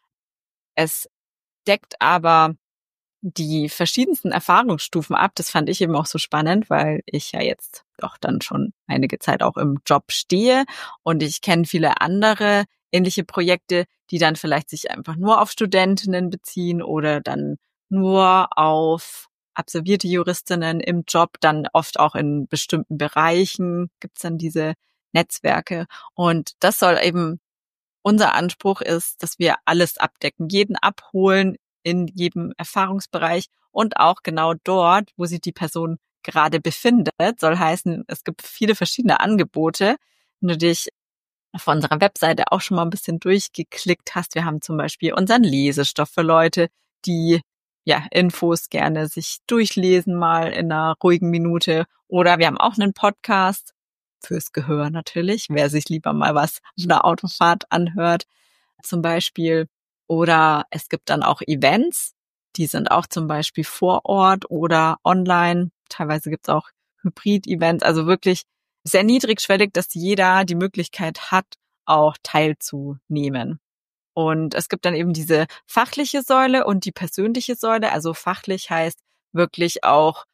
Es deckt aber die verschiedensten Erfahrungsstufen ab. Das fand ich eben auch so spannend, weil ich ja jetzt doch dann schon einige Zeit auch im Job stehe und ich kenne viele andere ähnliche Projekte, die dann vielleicht sich einfach nur auf Studentinnen beziehen oder dann nur auf absolvierte Juristinnen im Job, dann oft auch in bestimmten Bereichen gibt's dann diese Netzwerke. Und das soll eben unser Anspruch ist, dass wir alles abdecken, jeden abholen in jedem Erfahrungsbereich und auch genau dort, wo sich die Person gerade befindet. Soll heißen, es gibt viele verschiedene Angebote. Wenn du dich auf unserer Webseite auch schon mal ein bisschen durchgeklickt hast. Wir haben zum Beispiel unseren Lesestoff für Leute, die Infos gerne sich durchlesen, mal in einer ruhigen Minute. Oder wir haben auch einen Podcast fürs Gehör natürlich, wer sich lieber mal was auf einer Autofahrt anhört, zum Beispiel. Oder es gibt dann auch Events, die sind auch zum Beispiel vor Ort oder online. Teilweise gibt es auch Hybrid-Events, also wirklich sehr niedrigschwellig, dass jeder die Möglichkeit hat, auch teilzunehmen. Und es gibt dann eben diese fachliche Säule und die persönliche Säule. Also fachlich heißt wirklich auch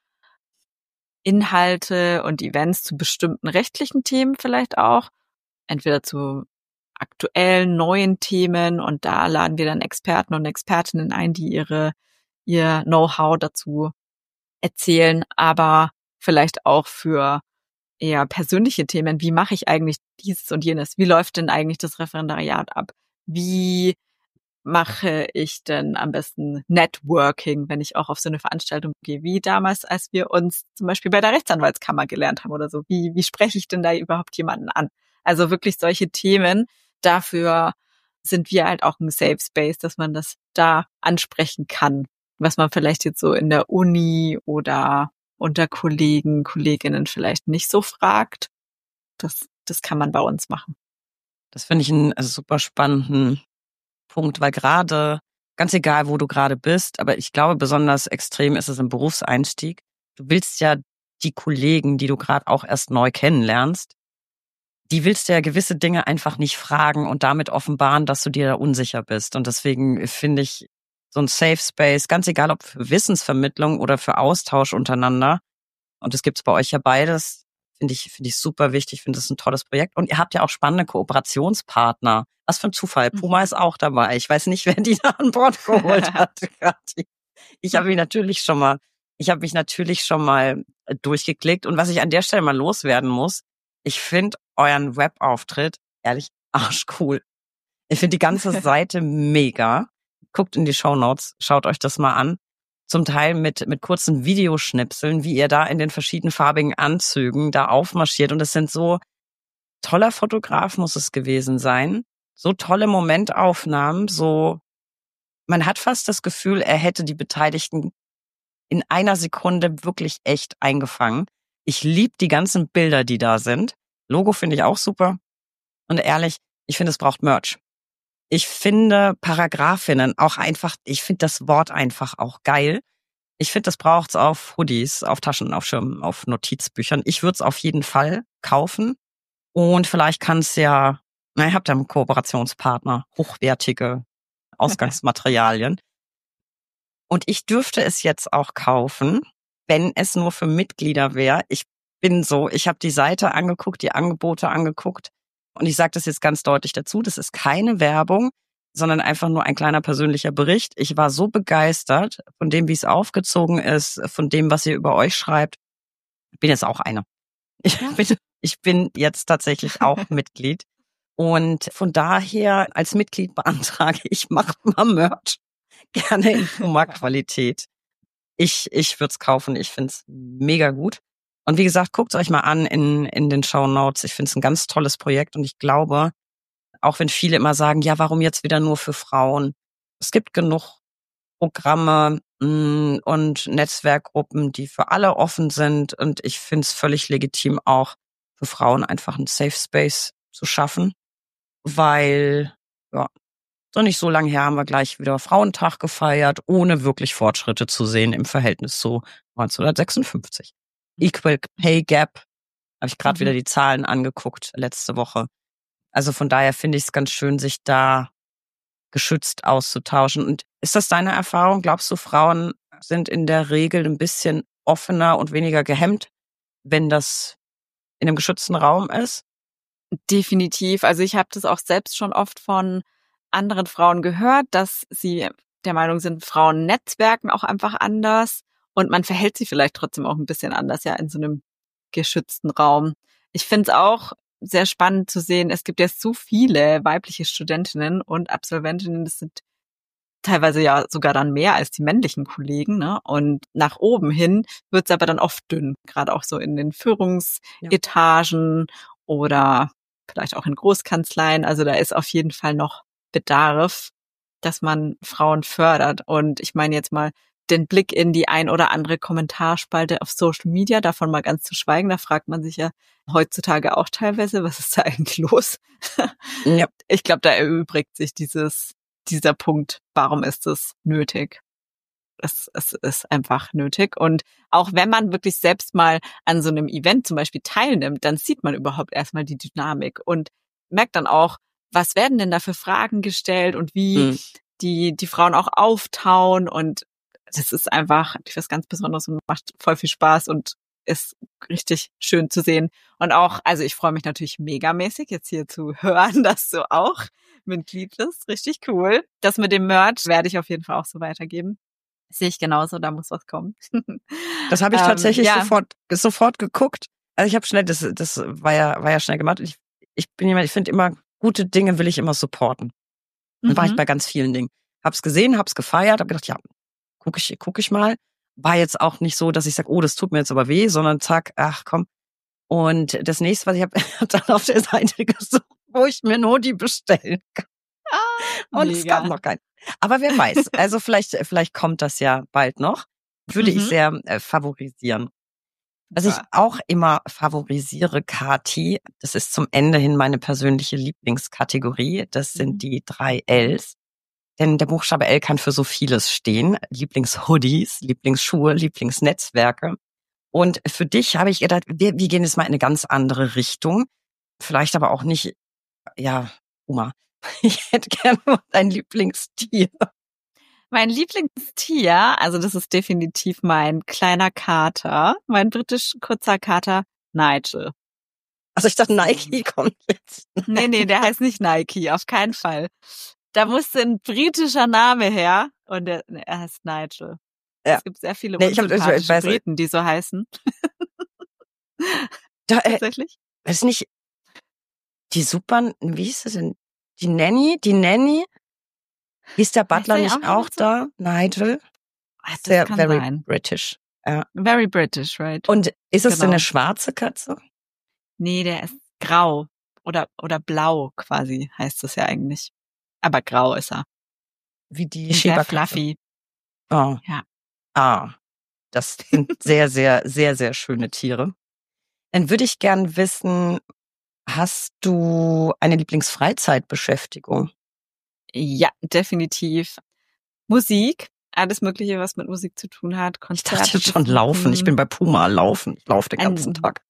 Inhalte und Events zu bestimmten rechtlichen Themen vielleicht auch, entweder zu aktuellen, neuen Themen. Und da laden wir dann Experten und Expertinnen ein, die ihr Know-how dazu erzählen, aber vielleicht auch für eher persönliche Themen. Wie mache ich eigentlich dieses und jenes? Wie läuft denn eigentlich das Referendariat ab? Wie mache ich denn am besten Networking, wenn ich auch auf so eine Veranstaltung gehe, wie damals, als wir uns zum Beispiel bei der Rechtsanwaltskammer gelernt haben oder so. Wie spreche ich denn da überhaupt jemanden an? Also wirklich solche Themen. Dafür sind wir halt auch ein Safe Space, dass man das da ansprechen kann, was man vielleicht jetzt so in der Uni oder unter Kollegen, Kolleginnen vielleicht nicht so fragt. Das kann man bei uns machen. Das finde ich einen super spannenden Punkt, weil gerade, ganz egal, wo du gerade bist, aber ich glaube, besonders extrem ist es im Berufseinstieg. Du willst ja die Kollegen, die du gerade auch erst neu kennenlernst, die willst du ja gewisse Dinge einfach nicht fragen und damit offenbaren, dass du dir da unsicher bist. Und deswegen finde ich so ein Safe Space, ganz egal ob für Wissensvermittlung oder für Austausch untereinander, und das gibt's bei euch ja beides, finde ich super wichtig, finde das ein tolles Projekt. Und ihr habt ja auch spannende Kooperationspartner. Was für ein Zufall. Puma ist auch dabei. Ich weiß nicht, wer die da an Bord geholt hat. Ich habe mich natürlich schon mal durchgeklickt. Und was ich an der Stelle mal loswerden muss, ich finde euren Webauftritt ehrlich arschcool. Ich finde die ganze Seite mega. Guckt in die Shownotes, schaut euch das mal an. Zum Teil mit kurzen Videoschnipseln, wie ihr da in den verschiedenen farbigen Anzügen da aufmarschiert. Und es sind so toller Fotograf muss es gewesen sein. So tolle Momentaufnahmen, man hat fast das Gefühl, er hätte die Beteiligten in einer Sekunde wirklich echt eingefangen. Ich liebe die ganzen Bilder, die da sind. Logo finde ich auch super. Und ehrlich, ich finde, es braucht Merch. Ich finde Paragraphinnen auch einfach, ich finde das Wort einfach auch geil. Ich finde, das braucht's auf Hoodies, auf Taschen, auf Schirmen, auf Notizbüchern. Ich würde es auf jeden Fall kaufen. Und vielleicht kann es ja, ihr habt ja einen Kooperationspartner, hochwertige Ausgangsmaterialien. Und ich dürfte es jetzt auch kaufen, wenn es nur für Mitglieder wäre. Ich habe die Seite angeguckt, die Angebote angeguckt. Und ich sage das jetzt ganz deutlich dazu, das ist keine Werbung, sondern einfach nur ein kleiner persönlicher Bericht. Ich war so begeistert von dem, wie es aufgezogen ist, von dem, was ihr über euch schreibt. Ich bin jetzt auch eine. Ich bin jetzt tatsächlich auch Mitglied. Und von daher, als Mitglied beantrage ich, macht mal Merch. Gerne in Puma-Qualität. Ich würde es kaufen. Ich finde es mega gut. Und wie gesagt, guckt es euch mal an in den Shownotes. Ich finde es ein ganz tolles Projekt. Und ich glaube, auch wenn viele immer sagen, ja, warum jetzt wieder nur für Frauen? Es gibt genug Programme und Netzwerkgruppen, die für alle offen sind. Und ich finde es völlig legitim, auch für Frauen einfach einen Safe Space zu schaffen. Weil, ja, so nicht so lange her haben wir gleich wieder Frauentag gefeiert, ohne wirklich Fortschritte zu sehen im Verhältnis zu 1956. Equal Pay Gap, habe ich gerade wieder die Zahlen angeguckt letzte Woche. Also von daher finde ich es ganz schön, sich da geschützt auszutauschen. Und ist das deine Erfahrung? Glaubst du, Frauen sind in der Regel ein bisschen offener und weniger gehemmt, wenn das in einem geschützten Raum ist? Definitiv. Also ich habe das auch selbst schon oft von anderen Frauen gehört, dass sie der Meinung sind, Frauen netzwerken auch einfach anders und man verhält sich vielleicht trotzdem auch ein bisschen anders, ja, in so einem geschützten Raum. Ich finde es auch sehr spannend zu sehen, es gibt ja so viele weibliche Studentinnen und Absolventinnen, das sind teilweise ja sogar dann mehr als die männlichen Kollegen, ne? Und nach oben hin wird es aber dann oft dünn, gerade auch so in den Führungsetagen oder vielleicht auch in Großkanzleien. Also da ist auf jeden Fall noch Bedarf, dass man Frauen fördert. Und ich meine jetzt mal den Blick in die ein oder andere Kommentarspalte auf Social Media, davon mal ganz zu schweigen. Da fragt man sich ja heutzutage auch teilweise, was ist da eigentlich los? Ja. Ich glaube, da erübrigt sich dieser Punkt, warum ist es nötig? Es ist einfach nötig. Und auch wenn man wirklich selbst mal an so einem Event zum Beispiel teilnimmt, dann sieht man überhaupt erstmal die Dynamik und merkt dann auch, was werden denn da für Fragen gestellt und wie die Frauen auch auftauen. Und das ist einfach was ganz Besonderes und macht voll viel Spaß und ist richtig schön zu sehen. Und auch, also ich freue mich natürlich megamäßig, jetzt hier zu hören, dass du auch Mitglied bist. Richtig cool. Das mit dem Merch werde ich auf jeden Fall auch so weitergeben. Sehe ich genauso, da muss was kommen. Das habe ich tatsächlich sofort geguckt. Also ich habe schnell, das war ja schnell gemacht. Ich bin jemand, ich finde immer, gute Dinge will ich immer supporten. Dann war ich bei ganz vielen Dingen. Hab's gesehen, hab's gefeiert, hab gedacht, ja, guck ich mal. War jetzt auch nicht so, dass ich sage, oh, das tut mir jetzt aber weh, sondern zack, ach komm. Und das nächste, was ich habe, dann auf der Seite gesucht, wo ich mir nur die bestellen kann. Und es gab noch keinen. Aber wer weiß, also vielleicht kommt das ja bald noch. Würde ich sehr favorisieren. Was ich auch immer favorisiere, Kathi, das ist zum Ende hin meine persönliche Lieblingskategorie. Das sind die 3 Ls. Denn der Buchstabe L kann für so vieles stehen. Lieblingshoodies, Lieblingsschuhe, Lieblingsnetzwerke. Und für dich habe ich gedacht, wir gehen jetzt mal in eine ganz andere Richtung. Vielleicht aber auch nicht, ja, Uma. Ich hätte gerne dein Lieblingstier. Mein Lieblingstier, also das ist definitiv mein kleiner Kater, mein britisch kurzer Kater Nigel. Also ich dachte, Nike kommt jetzt. Nee, der heißt nicht Nike, auf keinen Fall. Da musste ein britischer Name her und er heißt Nigel. Ja. Es gibt sehr viele unsympathische Briten, die so heißen. Tatsächlich? Ist nicht die wie hieß das denn? Die Nanny? Hieß der Butler nicht auch da? Nigel? Sehr very sein. British. Ja. Very British, right. Und ist es denn eine schwarze Katze? Nee, der ist grau oder blau quasi, heißt es ja eigentlich. Aber grau ist er. Wie die sehr fluffy. Oh. Ja. Das sind sehr, sehr, sehr, sehr schöne Tiere. Dann würde ich gern wissen, hast du eine Lieblingsfreizeitbeschäftigung? Ja, definitiv. Musik, alles Mögliche, was mit Musik zu tun hat. Konzerte. Ich dachte jetzt schon laufen. Ich bin bei Puma laufen. Ich laufe den ganzen Tag.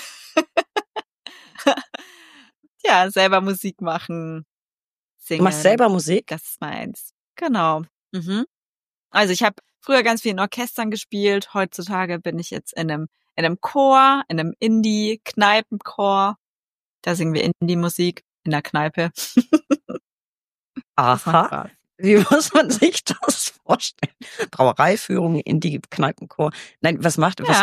Ja, selber Musik machen, singen. Du machst selber Musik? Das ist meins. Genau. Also ich habe früher ganz viel in Orchestern gespielt. Heutzutage bin ich jetzt in einem Chor, in einem Indie-Kneipenchor. Da singen wir Indie-Musik in der Kneipe. Aha. Wie muss man sich das vorstellen? Brauereiführung, Indie-Kneipenchor. Nein, was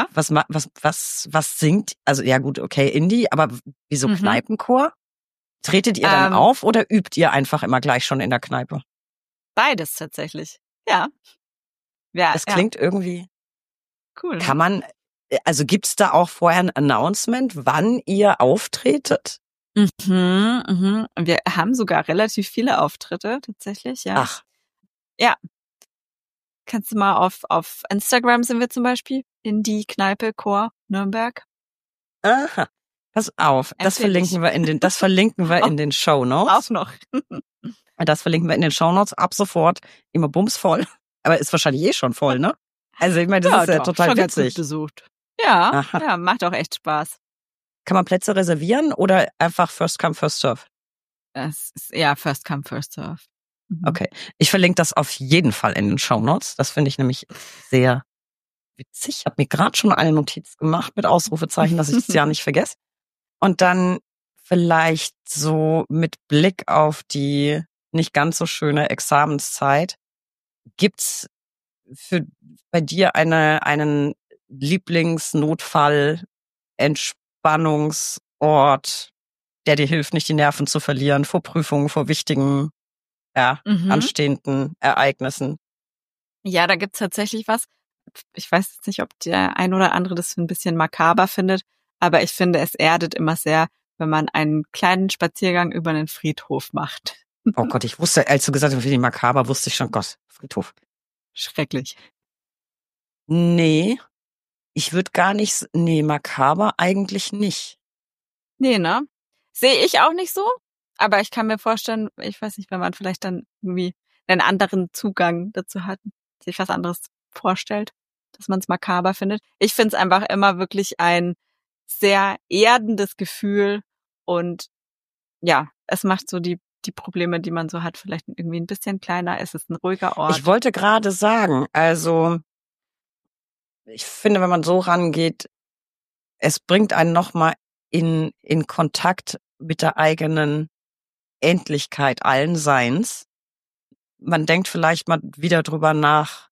singt? Also ja gut, okay, Indie, aber wieso Kneipenchor? Tretet ihr dann auf oder übt ihr einfach immer gleich schon in der Kneipe? Beides tatsächlich. Ja. Das klingt irgendwie cool. Kann man, also gibt's da auch vorher ein Announcement, wann ihr auftretet? Wir haben sogar relativ viele Auftritte tatsächlich, ja. Ach. Ja. Kannst du mal auf Instagram sind wir zum Beispiel, in die Kneipe Chor Nürnberg. Aha. Pass auf, das verlinken wir in den Shownotes. Auch noch. Das verlinken wir in den Shownotes ab sofort immer bumsvoll. Aber ist wahrscheinlich schon voll, ne? Also ich meine, das ist ja total schon witzig. Ganz gut besucht. Ja, macht auch echt Spaß. Kann man Plätze reservieren oder einfach first come, first serve? Es ist eher first come, first serve. Okay, ich verlinke das auf jeden Fall in den Shownotes. Das finde ich nämlich sehr witzig. Ich habe mir gerade schon eine Notiz gemacht mit Ausrufezeichen, dass ich das ja nicht vergesse. Und dann vielleicht so mit Blick auf die nicht ganz so schöne Examenszeit, gibt's bei dir einen Lieblingsnotfall, Entspannungsort, der dir hilft, nicht die Nerven zu verlieren vor Prüfungen, vor wichtigen, anstehenden Ereignissen? Ja, da gibt's tatsächlich was. Ich weiß jetzt nicht, ob der ein oder andere das ein bisschen makaber findet, aber ich finde, es erdet immer sehr, wenn man einen kleinen Spaziergang über einen Friedhof macht. Oh Gott, ich wusste, als du gesagt hast, finde ich makaber, wusste ich schon, Gott, Friedhof. Schrecklich. Nee, ich würde gar nicht, makaber eigentlich nicht. Nee, ne? Sehe ich auch nicht so. Aber ich kann mir vorstellen, ich weiß nicht, wenn man vielleicht dann irgendwie einen anderen Zugang dazu hat, sich was anderes vorstellt, dass man es makaber findet. Ich finde es einfach immer wirklich ein sehr erdendes Gefühl und ja, es macht so die Probleme, die man so hat, vielleicht irgendwie ein bisschen kleiner. Es ist ein ruhiger Ort. Ich wollte gerade sagen, also ich finde, wenn man so rangeht, es bringt einen nochmal in Kontakt mit der eigenen Endlichkeit allen Seins. Man denkt vielleicht mal wieder drüber nach,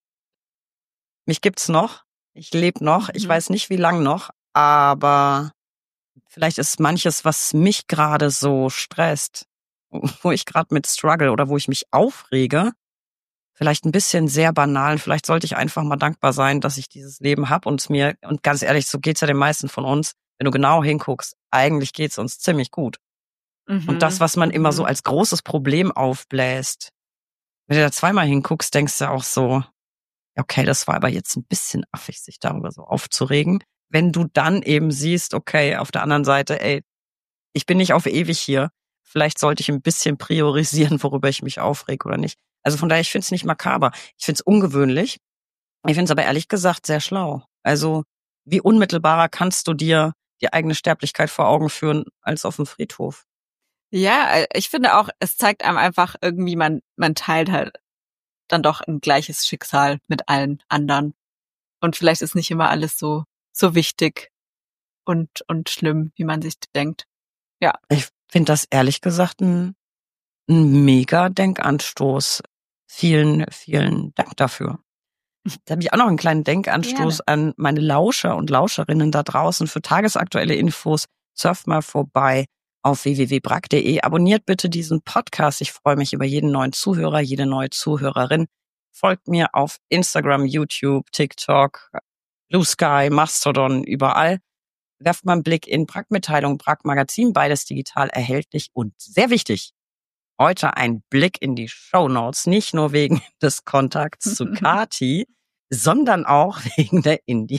mich gibt's noch, ich lebe noch, ich weiß nicht, wie lang noch, aber vielleicht ist manches, was mich gerade so stresst, wo ich gerade mit struggle oder wo ich mich aufrege, vielleicht ein bisschen sehr banal. Vielleicht sollte ich einfach mal dankbar sein, dass ich dieses Leben habe und ganz ehrlich, so geht's ja den meisten von uns. Wenn du genau hinguckst, eigentlich geht's uns ziemlich gut. Und das, was man immer so als großes Problem aufbläst, wenn du da zweimal hinguckst, denkst du auch so, okay, das war aber jetzt ein bisschen affig, sich darüber so aufzuregen. Wenn du dann eben siehst, okay, auf der anderen Seite, ey, ich bin nicht auf ewig hier. Vielleicht sollte ich ein bisschen priorisieren, worüber ich mich aufrege oder nicht. Also von daher, ich finde es nicht makaber. Ich finde es ungewöhnlich. Ich finde es aber ehrlich gesagt sehr schlau. Also wie unmittelbarer kannst du dir die eigene Sterblichkeit vor Augen führen als auf dem Friedhof? Ja, ich finde auch, es zeigt einem einfach irgendwie, man teilt halt dann doch ein gleiches Schicksal mit allen anderen. Und vielleicht ist nicht immer alles so wichtig und schlimm, wie man sich denkt. Ja. Ich finde das ehrlich gesagt ein mega Denkanstoß. Vielen, vielen Dank dafür. Da habe ich auch noch einen kleinen Denkanstoß an meine Lauscher und Lauscherinnen da draußen. Für tagesaktuelle Infos surft mal vorbei auf www.brack.de. Abonniert bitte diesen Podcast. Ich freue mich über jeden neuen Zuhörer, jede neue Zuhörerin. Folgt mir auf Instagram, YouTube, TikTok, Blue Sky, Mastodon, überall. Werft mal einen Blick in Brack-Mitteilung, Brack-Magazin, beides digital erhältlich und sehr wichtig. Heute ein Blick in die Shownotes, nicht nur wegen des Kontakts zu Kati, sondern auch wegen der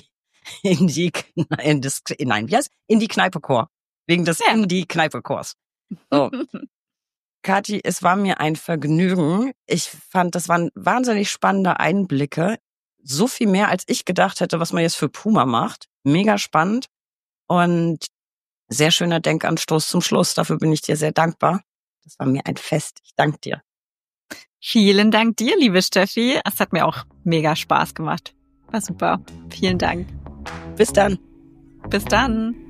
Indie-Kneipe-Chor. Wegen des Indie-Kneipe-Chors. So. Kati, es war mir ein Vergnügen. Ich fand, das waren wahnsinnig spannende Einblicke. So viel mehr, als ich gedacht hätte, was man jetzt für Puma macht. Mega spannend und sehr schöner Denkanstoß zum Schluss. Dafür bin ich dir sehr dankbar. Das war mir ein Fest. Ich danke dir. Vielen Dank dir, liebe Steffi. Es hat mir auch mega Spaß gemacht. War super. Vielen Dank. Bis dann. Bis dann.